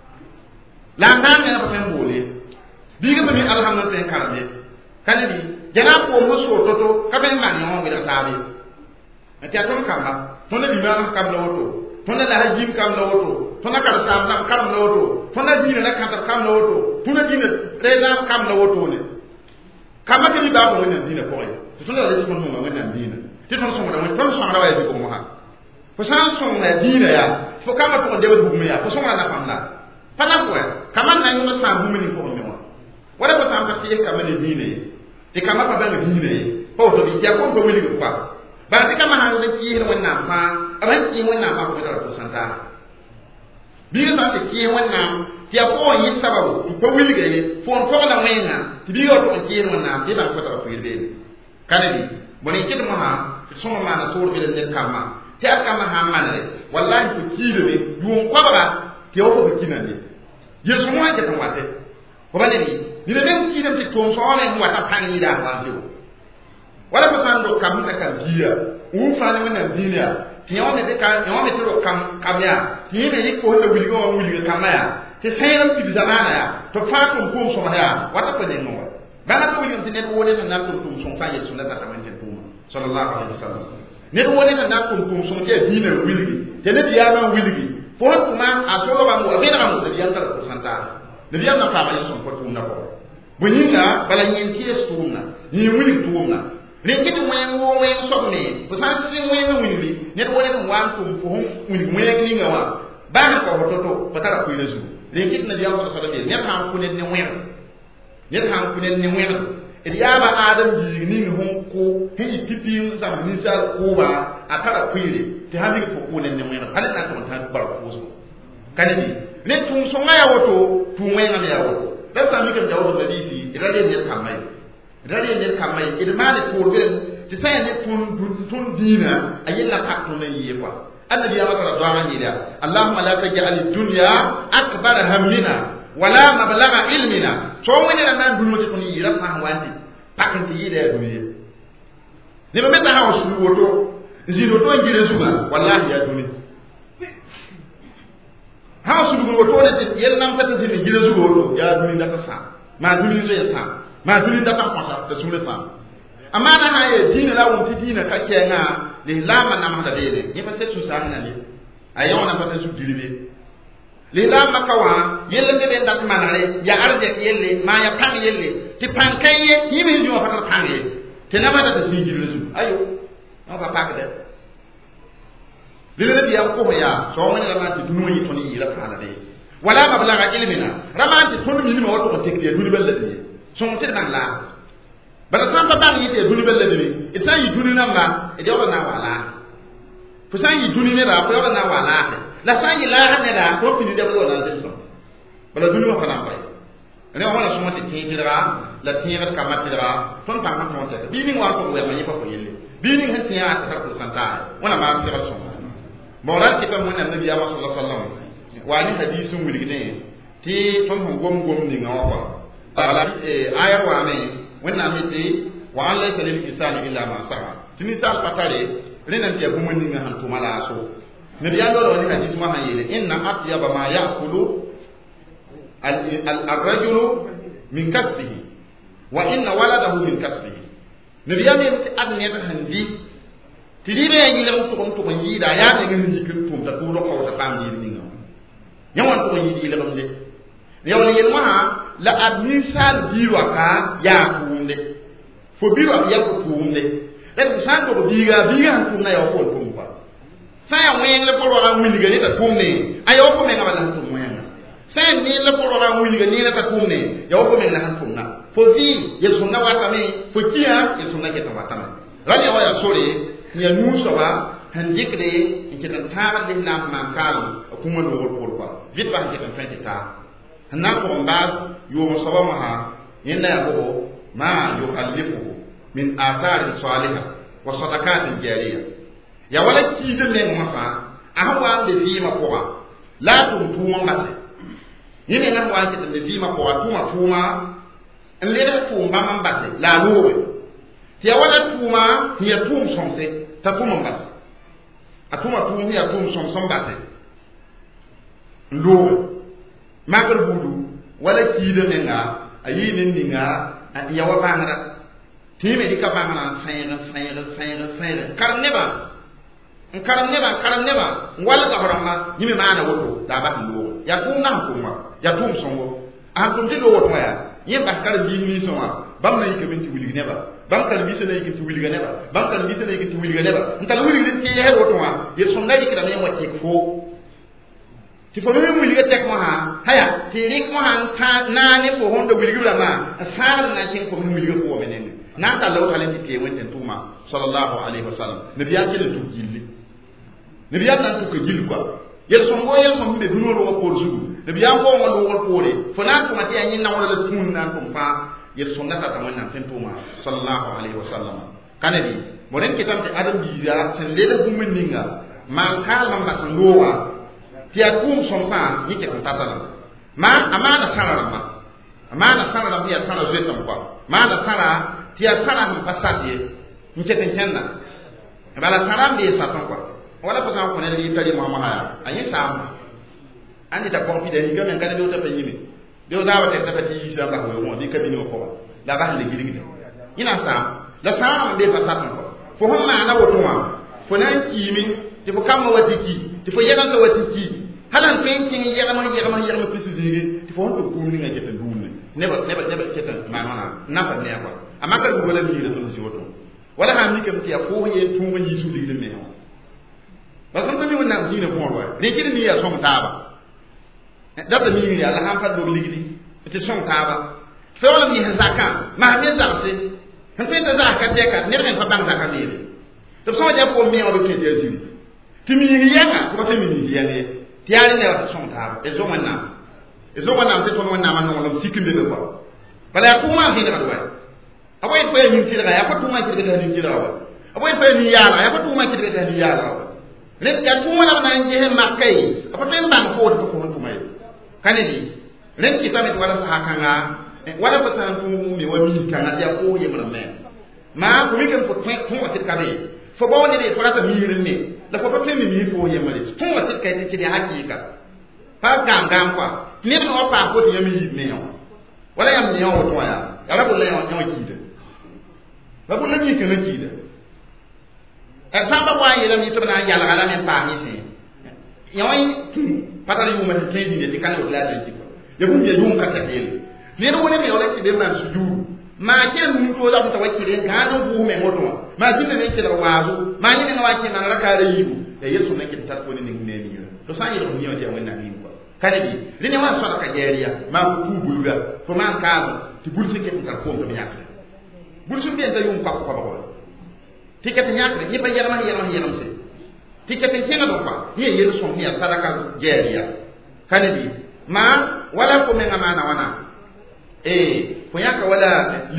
la nan ne ba men bole biga ba mi alhamdulillah karbe kanidi jana ko mo so toto ka ben man no ngi da tabi ati aton kamba tona bi ma kam la woto tona la hajim kam la woto tona kar sam nam kam la woto tona dina na kam la woto tona dina reza kam la woto ne kama ke bi ba mo ne dina ko ay tona la ko mo ngana dina ti ton so mo da ton so da way ko mo ha ko san so na dina ya fo kama to de bu me ya ko so na famla pana ko kama na yo sa bu me ni ko me wala ko tam ka kama ne dine e kama pa ba ne dine ko to bi ya ko ko wili ko pa ba ti kama ha ne ki hin wannan fa ran ki wannan fa ko da ko santa bi ga ta ki wannan ti ya ko yi sababu ko wili ga ye fo ko la wenga ti bi yo to ki hin wannan ti ba ko da ko yirbe kanadi boni ki mo ha so ma na so be ne kama ti kama ha manare wallahi ko ki de duon ko ba ti o ko kinande yeso mo ha ke tan wate ko ba ne ni le men ki dem ti ton so ale mo ta pan ni da wa do wala ko san do kam ta kan giya u fa ne men dinia ti o ne de ka o me to kam ya ti me ni ko to wili go wili kam ya ti sayram ti bizamana ya to fa ko ko so ma ya wata ko ne no ba na to wili ti ne wo ne na to so fa ye sunna ta man te to sallallahu alaihi wasallam ne wo ne na to so ke dina wili te ne biya na wili fo kuma asolo ba mo be na mo de yan ta ko santa ne biya na fa ma ye son ko to na ko bunyinga bala nyenti esuna ni wili tuunga rekiti mwen wo wen somme ko san sin wen wili ne do ne wan ko ko wili mwen ni ngawa ba ko hototo patara ko yesu rekiti na biya ko sallallahu ne tan ko ne wen ne tan ko ne wen e ya ba adam ji ni hon ko he tipi zam ni sar ko ba akara ko yire te handi ko ko ne wen hali na to tan bar ko so kanidi ne tun so ngaya woto tun wen ngam ya woto da sami kan jawo da disi rade ne kamai ilmane kurben ti sai ne tun dina ayilla pakto ne yefa annabi ya maka du'a ni da allahumma la taj'al ad-dunya akbar hammina wala mablagha ilmina so woni na nan dunu ko ni yira fa wandi pakan ti yida duniya ni be meta hawo su woto zino to ngire suba wallahi ya duni hawo su woto ne yel nam fata zini ngire suba woto ya duni da sa ma duni so ya sa ma duni da ta kwasa da sule sa amma na ha ye dina la won ti dina ka kenga le lama na ma da bele ni fa se su sa na le ayo na fa su diribe le lama ka wa yelle be da ta manare ya arje yelle ma ya pan yelle ti pan kaye ni mi ju fa ta pan ye te na ma da ta sin jiru su ayo ma ba pa ka de le bi ya ko ya so woni la ma ti dunu yi to ni yi la fa na de wala mablaga ilmina ramanti to mi ni ma wato ko tekki dunu belle de son te ban la bara san pa ban yite duni belle dini ita yi duni namba e de na wala fu san yi duni ne da fu na wala la san yi la ne da ko pini de wala de so bala duni ma fana fa ne wala so mate tin dira la tin rat ka mate dira ton ta ma ton te bi ni wa ko we ma yi pa ko yelle bi ni hen tiya ta ko santa wala ma se ba so mo ran ki pa mo na nabi sallallahu alaihi wasallam wa ni hadisu wili ne ti ton gom ni ngawa ala aya wa me wannan mete wa an laysa lil insani illa ma sa'a timisal patare renan tiya bu mun nga han to mala so ne biya do woni hadith ma han yele inna atyaba ma ya'kulu al-rajulu min kasbihi wa inna waladahu min kasbihi ne biya me ti adne ta handi tidibe yi lam to ko yi da ya ne ngi kin tum ta do ko ta pam yi ni ngam nyawan to yi di lam de yow ne yel ma la administral biwa ka ya kunde fo biwa ya ko kunde le san to biga han kunna ya ko tumpa sa ya wen le polo ra wili ga ni ta kunne ayo ko me ngaba la tum wen sa ni le polo ra wili ga ni la ta kunne ya ko me na han kunna fo vi ye sunna wa ta me fo kia ye sunna ke ta wa ta me rani wa ya sore ni ya nu so ba han dikre ke ta ta de na ma kalu kuma do wol polo ba vit ba ke ta fenti ta hanna ko mbas yo musawama ha yenda yabo ma yukallifu min athar salihah wa sadaqat jariyah ya wala ki de men mafa ahwa de fi ma ko la tum tuma mbate yene na wa ki de fi ma ko tuma en le da tuma mbate la lowe ya wala tuma ya tum somse ta tuma mbate atuma tum ya tum som mbate lowe makar budu wala kiida menga ayi ninga ya wa bangara time di ka bangara sayra karam neba wala ka horama yimi maana woto da ba ndo ya kum nam kuma ya tum songo an tum di do woto ya yim ba kar bi ni soma bam na yike minti wuli neba bam kal bi sene yike wuli neba bam kal bi sene yike wuli neba ntal wuli din ke ya woto ma ye songa di kram yam wati ko ti fo me wuli ga tek mo ha haya ti rik mo han ta na ne fo hondo wuli ga ma asar na cin ko me wuli ga ko menen nan ta law talen ti tewen ten tuma sallallahu alaihi wasallam ne biya ke tu gilli ne biya tan tu ko gilli quoi yel so ngo yel mo be duno ro ko zugu ne biya ko mo do wol pore fo nan ko mati anyin na wala tun nan ko fa yel so ngata ta wannan ten tuma sallallahu alaihi wasallam kanadi mo ren kitam ti adam bi ya tan le da gumin ninga man kal man ba sandowa ti akum sompa ni ke tatala ma amana sara ya sara zeta mpa mana sara ti sara mpasati ni ke tenna bala sara mbi sa ton kwa wala ko kan ko ne li tali mama haya anyi sam andi ta confident ni gamen ngane do ta pe yimi do da wate ta ti isa ba ko mo di kabini ko la ba le gidi ina sam la sara mbi pasati ko fo honna na wotuma fo nan kimi ti fo kam watiki ti fo yegan to watiki halan penkin yagama precisé ti fo to ko ni nga jeta dum neba jeta mana na fa ne ko amaka ko wala ni reto ci woto wala ha mi kam ti ko ye tuma yi su di ne no ba ko mi wona ni ne ko wa ne kidi ni ya som taba da ta ni ya la han fa do ligidi ti som taba fe wala ni hazaka ma mi zakse han fe ta zakka te ka ne ren fa bang zakka ni to so ja ko mi o be ke jesi ti mi ni yanga ko te mi ni yanga tiari ne wa son ta e zo manna te to manna man no sikimbe be ko bala ko ma fi da wa aboy ko ni fi da ya ko tuma ki da ni jira wa aboy ko ni yala ya ko tuma ki da ni yala wa ne ya tuma na na nje makai apo te ban ko to ko tuma yi kanidi ren ki tamit wala sa kanga wala ko san tu mi wa mi kana ya ko ye me ma ko mi kan ko to ko te kabe fo bo ni de ko ta mi ne la ko to mi fo ye mari to wa te kai te de hakika pa gam kwa ni no pa ko te mi me yo wala yam ni yo to ya ala ko le yo kide ba ko le ni ke na kide e samba wa ye la mi to na ya la ala men pa ni se yo yi patari mu ma te di de kan ko la de ti ko ye bu ye dum ka ta ele ni no woni me wala ti de man suju ma ke mu to da ta wakile ga no bu me moto ma jinne ne ke da wazu ma ni ne wa ke na raka da yibu e yesu ne ke tar ko ni ne ni to sa yi do ni o je wona ni ko kanadi rini wa so ka jeriya ma ko tu buluga to man ka ti bulsi ke tar ko to nyak bulsi be ta yum pa ko ba ko ti ke nyak ni ba yalla se ti ke tin na do pa ye yesu so ya sadaka jeriya kanadi ma wala ko me ngama wana fonyaka wala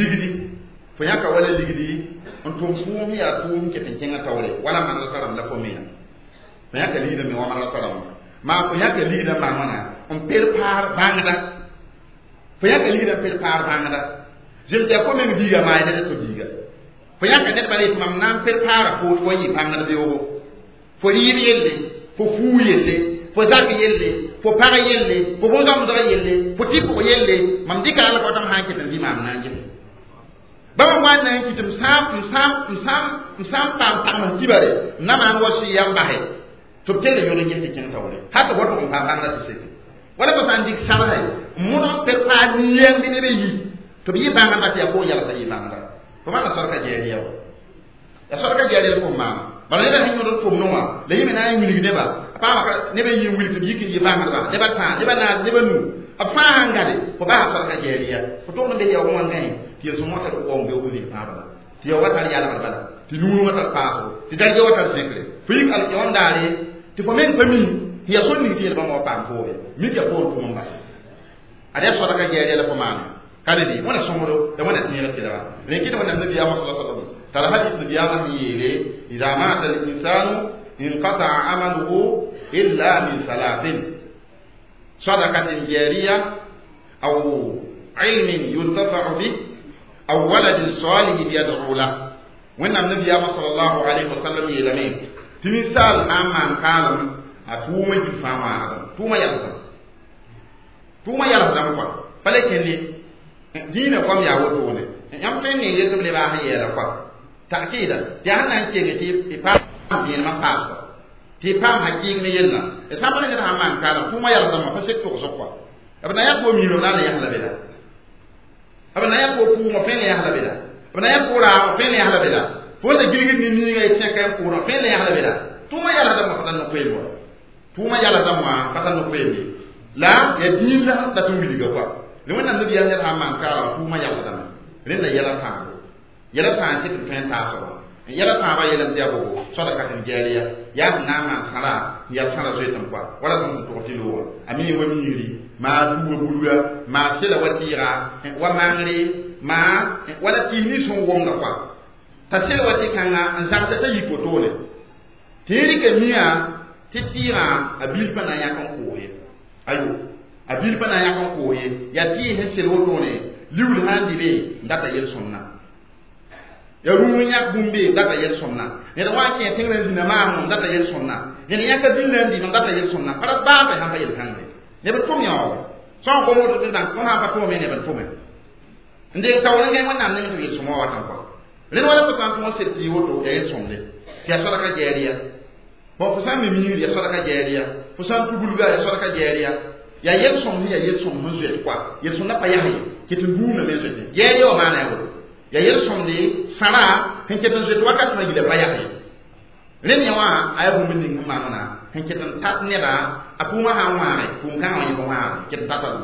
ligidi on to fu ya tu ke tenga tawre wala man la saram la fomina fonyaka ligida me wala saram ma fonyaka ligida ma mana on per par bangada fonyaka ligida per par bangada jil ya ko men diga ma ne to diga fo yanka ne bare mam nan per para ko fo yi panga de o fo yiri yelle fo fu yelle fo zaki yelle fo para yelle fo bo zam dara yelle fo tipo yelle mam dika ala ko tam hanke tan di mam nan jil ba ma nan kitum sam pam tibare na man wasi yamba he to tele yo ne kin tawle hatta wato ko pam na to sete wala ko san dik saray mo no per pa nyen bi ne be yi to bi banga ba ya ko yalla sa yi banga ko ma na sorka je yaw ya sorka je ko ma ba ne da hinno do ko no wa le yimi na yi ne ba pa ma ka ne be yi wuli to bi ki yi banga ba ne ba ta ne ba na ne ba nu apa ngade ko ba sorka je ya ko to no be yaw mo ngai ti so mo ta ko be wuli pa ba ti yo wata yalla ba ti nu mo ta pa ko ti da je wata sekre fi al yon dare ti fo men fami ya so ni ti ba mo pa ko mi ke ko to mo ba ada sorka je la ko ma kale di wala somoro da wala tini la kidara ne kida wala nabi ya sallallahu alaihi wasallam tara hadith nabi ya yele idza mata al insanu inqata amaluhu illa min salatin sadaqatin jariyah aw ilmin yuntafa'u bi aw waladin salih yad'u la wannan nabi ya sallallahu alaihi wasallam yele ne timisal amman kalam atuma ji fama tuma yalla dam ko pale kenni dina kwam ya woto ne yam fe ne yeto le ba ha yera kwa ta'kida ya nan ce ti pa ni ma pa ti pa hakin ne yella e sabana ne ha man kana kuma ya zama fa sekto so kwa abana ya ko mi no na ya hala bela abana ya ko ku mo fe ne ya hala bela abana ya ko ra fe ne ya hala bela fo da girgin ni ga ce kan ko ra fe ne ya hala bela tuma ya la zama fa tan no kwelo tuma ya la zama fa tan no kwelo la ya dinla da tumi diga kwa ni wannan nabi ya yar man kara kuma ya fada rinda yala ta ce tun ta so yala ta ba yala da bo sadaka tin jariya ya na man sala ya sala so tan kwa wala kun to tilo ami wani yiri ma duwa buluya ma sila watira wa mangri ma wala tini son wonga kwa ta sila wati kanga an zakta ta yi ko tole tiri ke miya titira abil bana ya kan koye ayo abil bana ya kan koye ya ti he sel woto ne liwul handi be ndata yel sunna ya rumu nya bumbe ndata yel sunna ne da wake tingre dina ma mo ndata yel sunna ne ya ka dinna ndi ndata yel sunna para ba ba ha yel kanne ne be tum yawo so ko mo to dan ko ha ba to me ne be tum ndé tawon ngay wonna ne to yel sunna wa tan ko le wala ko tan ko se ti woto e sonde ya sadaka jeriya bo ko sam mi ya sadaka jeriya ko sam tubuluga ya sadaka jeriya ya yel son ya yel son mo zet kwa yel son na pa ya ki tu na me zet jeriya o mana yo ya yel son ni sara hen ke tan zet wakat na gile pa ya len ya wa ay bu min ni ma na hen ke tan tat ne da akuma ha wa re kun kan wa ko ma ke tan tat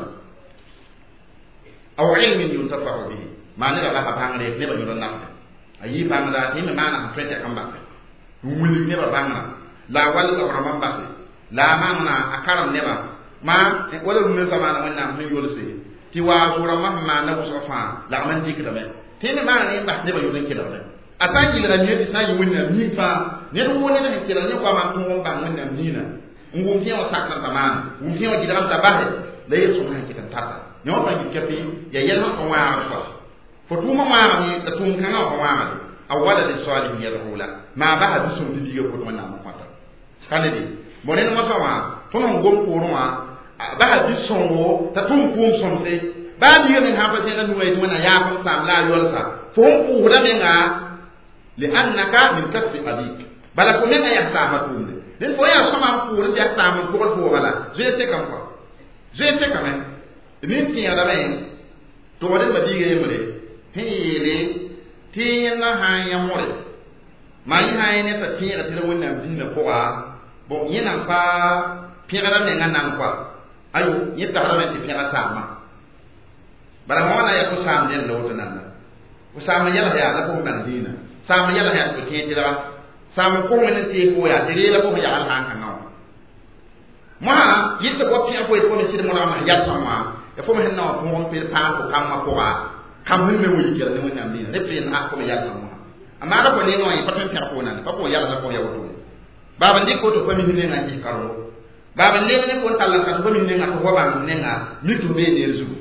aw ilmin yuntafa'u bihi ma ne da ba bang re ne ba yo na ayi bang da ti me ma na fete kan ba wuli ne ba bang na la wal ka ramam ba la mana akaram ne ba ma wala lu ne zamana wannan mun yolo se ti wa sura mamma na usafa la man dikda me ti ne ma ne ba ne ba yo den kila ne atangi la ne ti sai wannan ni fa ne do woni ne kila ne kwa ma tun ba wannan ni na ngum ti o sakna tamana ngum ti o jidam ta bahe la yeso na kitan tata ne o tangi kepi ya yelma ko wa fa fo tuma ma ni da tun kan o wa ma awala li salih yadhula ma baha bisum di diga ko wannan ma fata kale di bonen ma sawa to non gom ko no baha bisum wo ta tun kum som se ba di ne ha fa te na nuwai mana ya fa sam la yol sa fo ku da menga li annaka min kasbi abik bala ko men ya sa ma tunde den fo ya sama ku da ya sa ma ko ko wala je te kam ko je te kam ni ti ya da men to wadan ba diga yemre hele tiyana hanya more mai hayne ta tiyana tira wannan dinna ko wa bo yana fa pira me ngana kwa ayo yita harabe ti pira sama bara mona ya ko sam den lo nan ko sama yala ya la ko man dina sama yala ya ko tiyira sama ko men ti ko ya dire la ko ya al han kan no ma yita ko pira ko ko ne sir mo ma ya sama e fo me no ko won pira pa ko kam ma ko wa kam hin me wuyi kira ne mo nyam dina ne pin ha ko me ya sama amma da ko ne no yi patin pira ko nan fa ko yala ko ya woto baba ndi ko to ko mi ne ngati karo baba ne ko talan kan ko mi ne ngati ko ba ne nga mi to be ne zu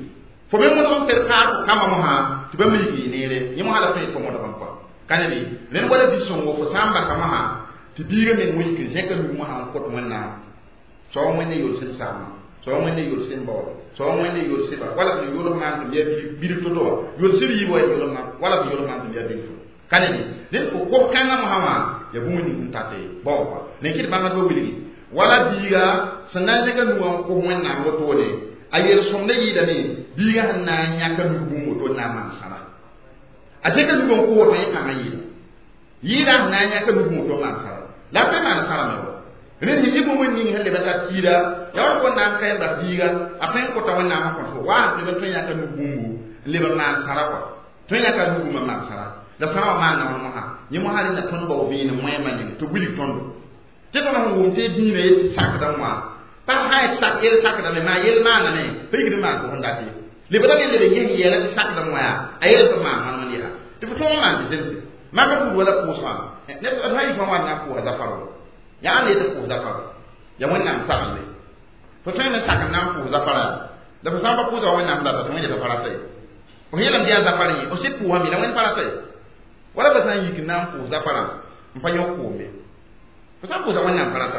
fo be mo ton ter ka kama mo ha ti be mi gi ne re ni mo hala fe ko mo da ko kanani len wala bi songo fo samba kama ha ti biga men mo yiki je ka mi mo ha ko to manna so mo ne yol sin sama so mo ne yol sin bawo so mo ne yol siba wala ni yol man to bi to do yol sir yi wo yol man wala bi yol man to bi to kanani len ko kanga mo ha ya bu ni kun tate bo ko ne kidi banga do wili wala biga sanan ne ka nuwa ko mo na ngo to ne ayel somde yi da ni biga hanna nya ka du bu mo to na man sara ate ka du ko to yi kan yi da na nya ka du mo to man sara la pe man sara me ne ni mo ni hande ba ta tira ya ko na kai ba biga afen ko ta wanna ma ko wa ne to nya ka du bu mo le ba man sara ko to nya ka du bu man sara da fa ma na mo ha ni mo hari na ton ba bi ni mo ma ni to bili ton te to na ho te di ne sak da ma pa ha sak el sak da me ma yel ma na ne pe gi ma ko honda ti le ba ne le ngi yela sak da ma ya ayel ko ma ma ni ha te to ma ni den ma ka bu wala ko sa ne to ha yi fa ma na ko da faro ya ne te ko da faro ya wannan sa ne to sai ne sak na ko da fara da fa sa ba ko da wannan da to ne da fara sai o yela ndiya da fara yi o se ko wa mi da wannan fara sai wala ba san yiki nan ko zafara mfanyo ko me ko san ko za wannan farata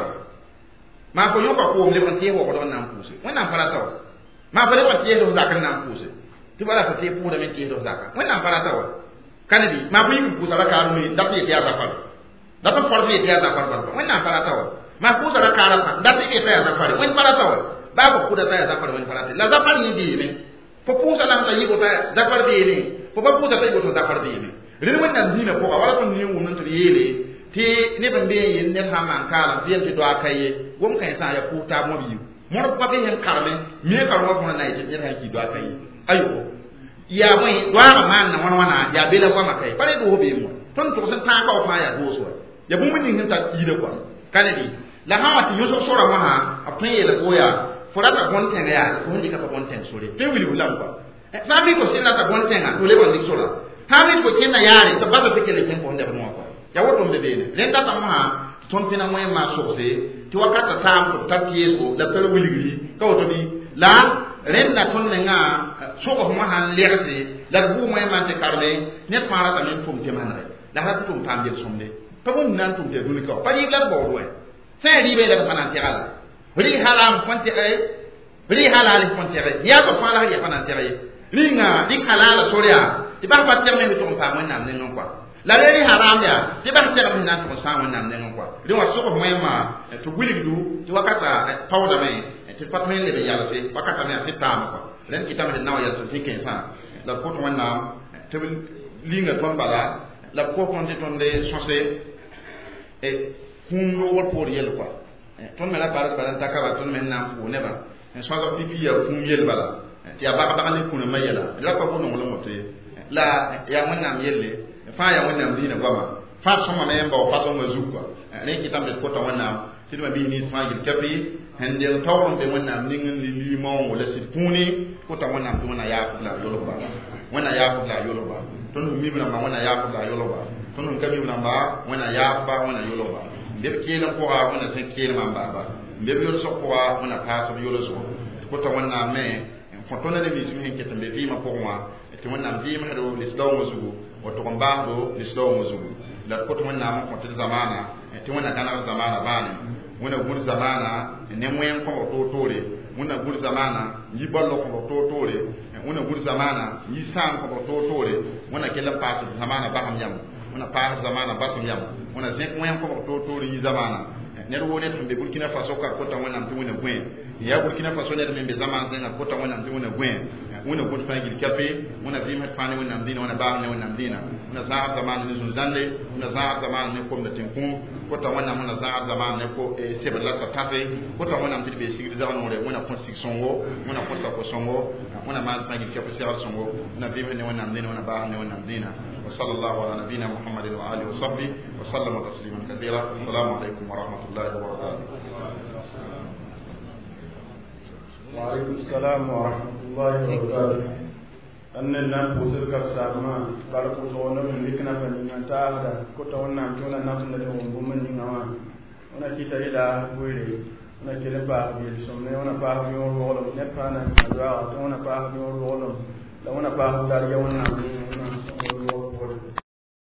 ma ko yo ko me ban te ho ko wannan puse wannan farata ma fa le ba te do zakar nan puse ti bala fa te pu da me te do zakar wannan farata wa kanadi ma ko yiki pusa ka ru da te ya zakar da to for te ya zakar ba wannan farata wa ma ko za ka ra da te te ya zakar wannan farata wa ba ko ku da ta ya zakar wannan farata la zakar ni di ne fo pusa la ta yi ko ta zakar di ne fo ba pusa ta yi ko to zakar di ne rin wannan dina ko awala ko ni wonnon to yele ti ne ban be yin ne ha man kala biyan ti do akaye gom kan sa ya kuta mo biyu mo ko be hen karle mi ka ro ko na yi ne ha ki do akaye ayo ya mai do man na wana ya be la ko makai pare do be mo ton to san ta ka fa ya do so ya bu mun hin ta yi da ko kanadi la ha wa ti yo so sora ma ha apun yele ko ya fora ta konten ya ko ndi ka pa konten sore te wili ulam ko sa bi ko sin la ta konten ha to le bon dik sora hawi ko kenna yare to baba te kele tempo nda mo ko ya woto mbe dene len ta ma ton pina mo ma so se ti wakata tam to takieso da pere wiligi ka woto di la ren na ton nga so ko mo han lerse la bu mo ma te karbe ne fara ta men tum te manre la ha tum tam je somde to bon nan tum te duni ko pari la bo do sai ri be la fana te ala wali haram konte ay wali halal konte ay ya ko fala ya fana te ay linga dik halal soria ti ba pa terme to pa mo nam ne non kwa la le haram ya ti ba terme na to sa mo nam ne non kwa ri wa so ko mo ma to wili du ti wakata pawda me ti patme le be yalla ti wakata me ti tam kwa len ki tam de naw ya so ti ken sa la ko to nam te linga ton bala la ko kon ti ton de sosé e kun lo wol pour yel kwa ton me la par ta ka ba ton me nam fu ne ba so ko pipi ya kun yel bala ti abaka ba ne kun me yela la ko ko no lo mo te la ya wannan yelle fa ya wannan dina goma fa soma me mba fa soma zukwa ne kitam be ko to wannan sidma bi ni sama gil kafi hande tawon be wannan ningen li limon wala sipuni ko to wannan dum na ya kula yoloba wannan ya kula yoloba ton mi bla ma wannan ya kula yoloba ton kam mi bla ba wannan ya ba wannan yoloba be kelen ko ha wannan tan kelen ma ba be yolo so ko ha wannan pa so yolo so ko to wannan me fotona de bi simi ketambe fi ma ko wa ti wannan bi ma do lislaw muzugo o to komba do lislaw muzugo la ko to wannan ko to zamana ti wannan kana zamana bani wannan gur zamana ne moyen ko to tore wannan gur zamana yi ballo ko to tore wannan gur zamana yi san ko to tore wannan kella pass zamana ba ham yam wannan pass zamana ba sam yam wannan zek moyen ko to tore yi zamana ne do wonet be Burkina Faso ka ko to wannan ti wannan gwen ya Burkina Faso ne be zamana ne ko to wannan ti wannan gwen wona ko fa gil kafe wona bi met fane wona amdina wona baax ne wona amdina wona za zaman ne sun zande wona za zaman ne ko na tinku ko ta wona za zaman ne ko e sebe la sa tafe ko ta wona amdi be sigri da wona constitution wo wona ko ta ko songo wona ma fa gil kafe sar songo wona bi ne wona amdina wona baax ne wona amdina wa sallallahu ala nabina muhammadin wa alihi wa sahbihi wa sallama tasliman katira assalamu alaikum wa rahmatullahi wa barakatuh وعليكم السلام ورحمة الله وبركاته. أن الناس بوزر كرسامة بارك الله من لكنا فنيما تاهدا كتا ونا كنا نحن ندعو بمن نعما ونا كتا إلى بويلي na kele ba bi som ne ona ba bi won wala ne pa na adwa ona ba bi won wala la ona ba dar ya wona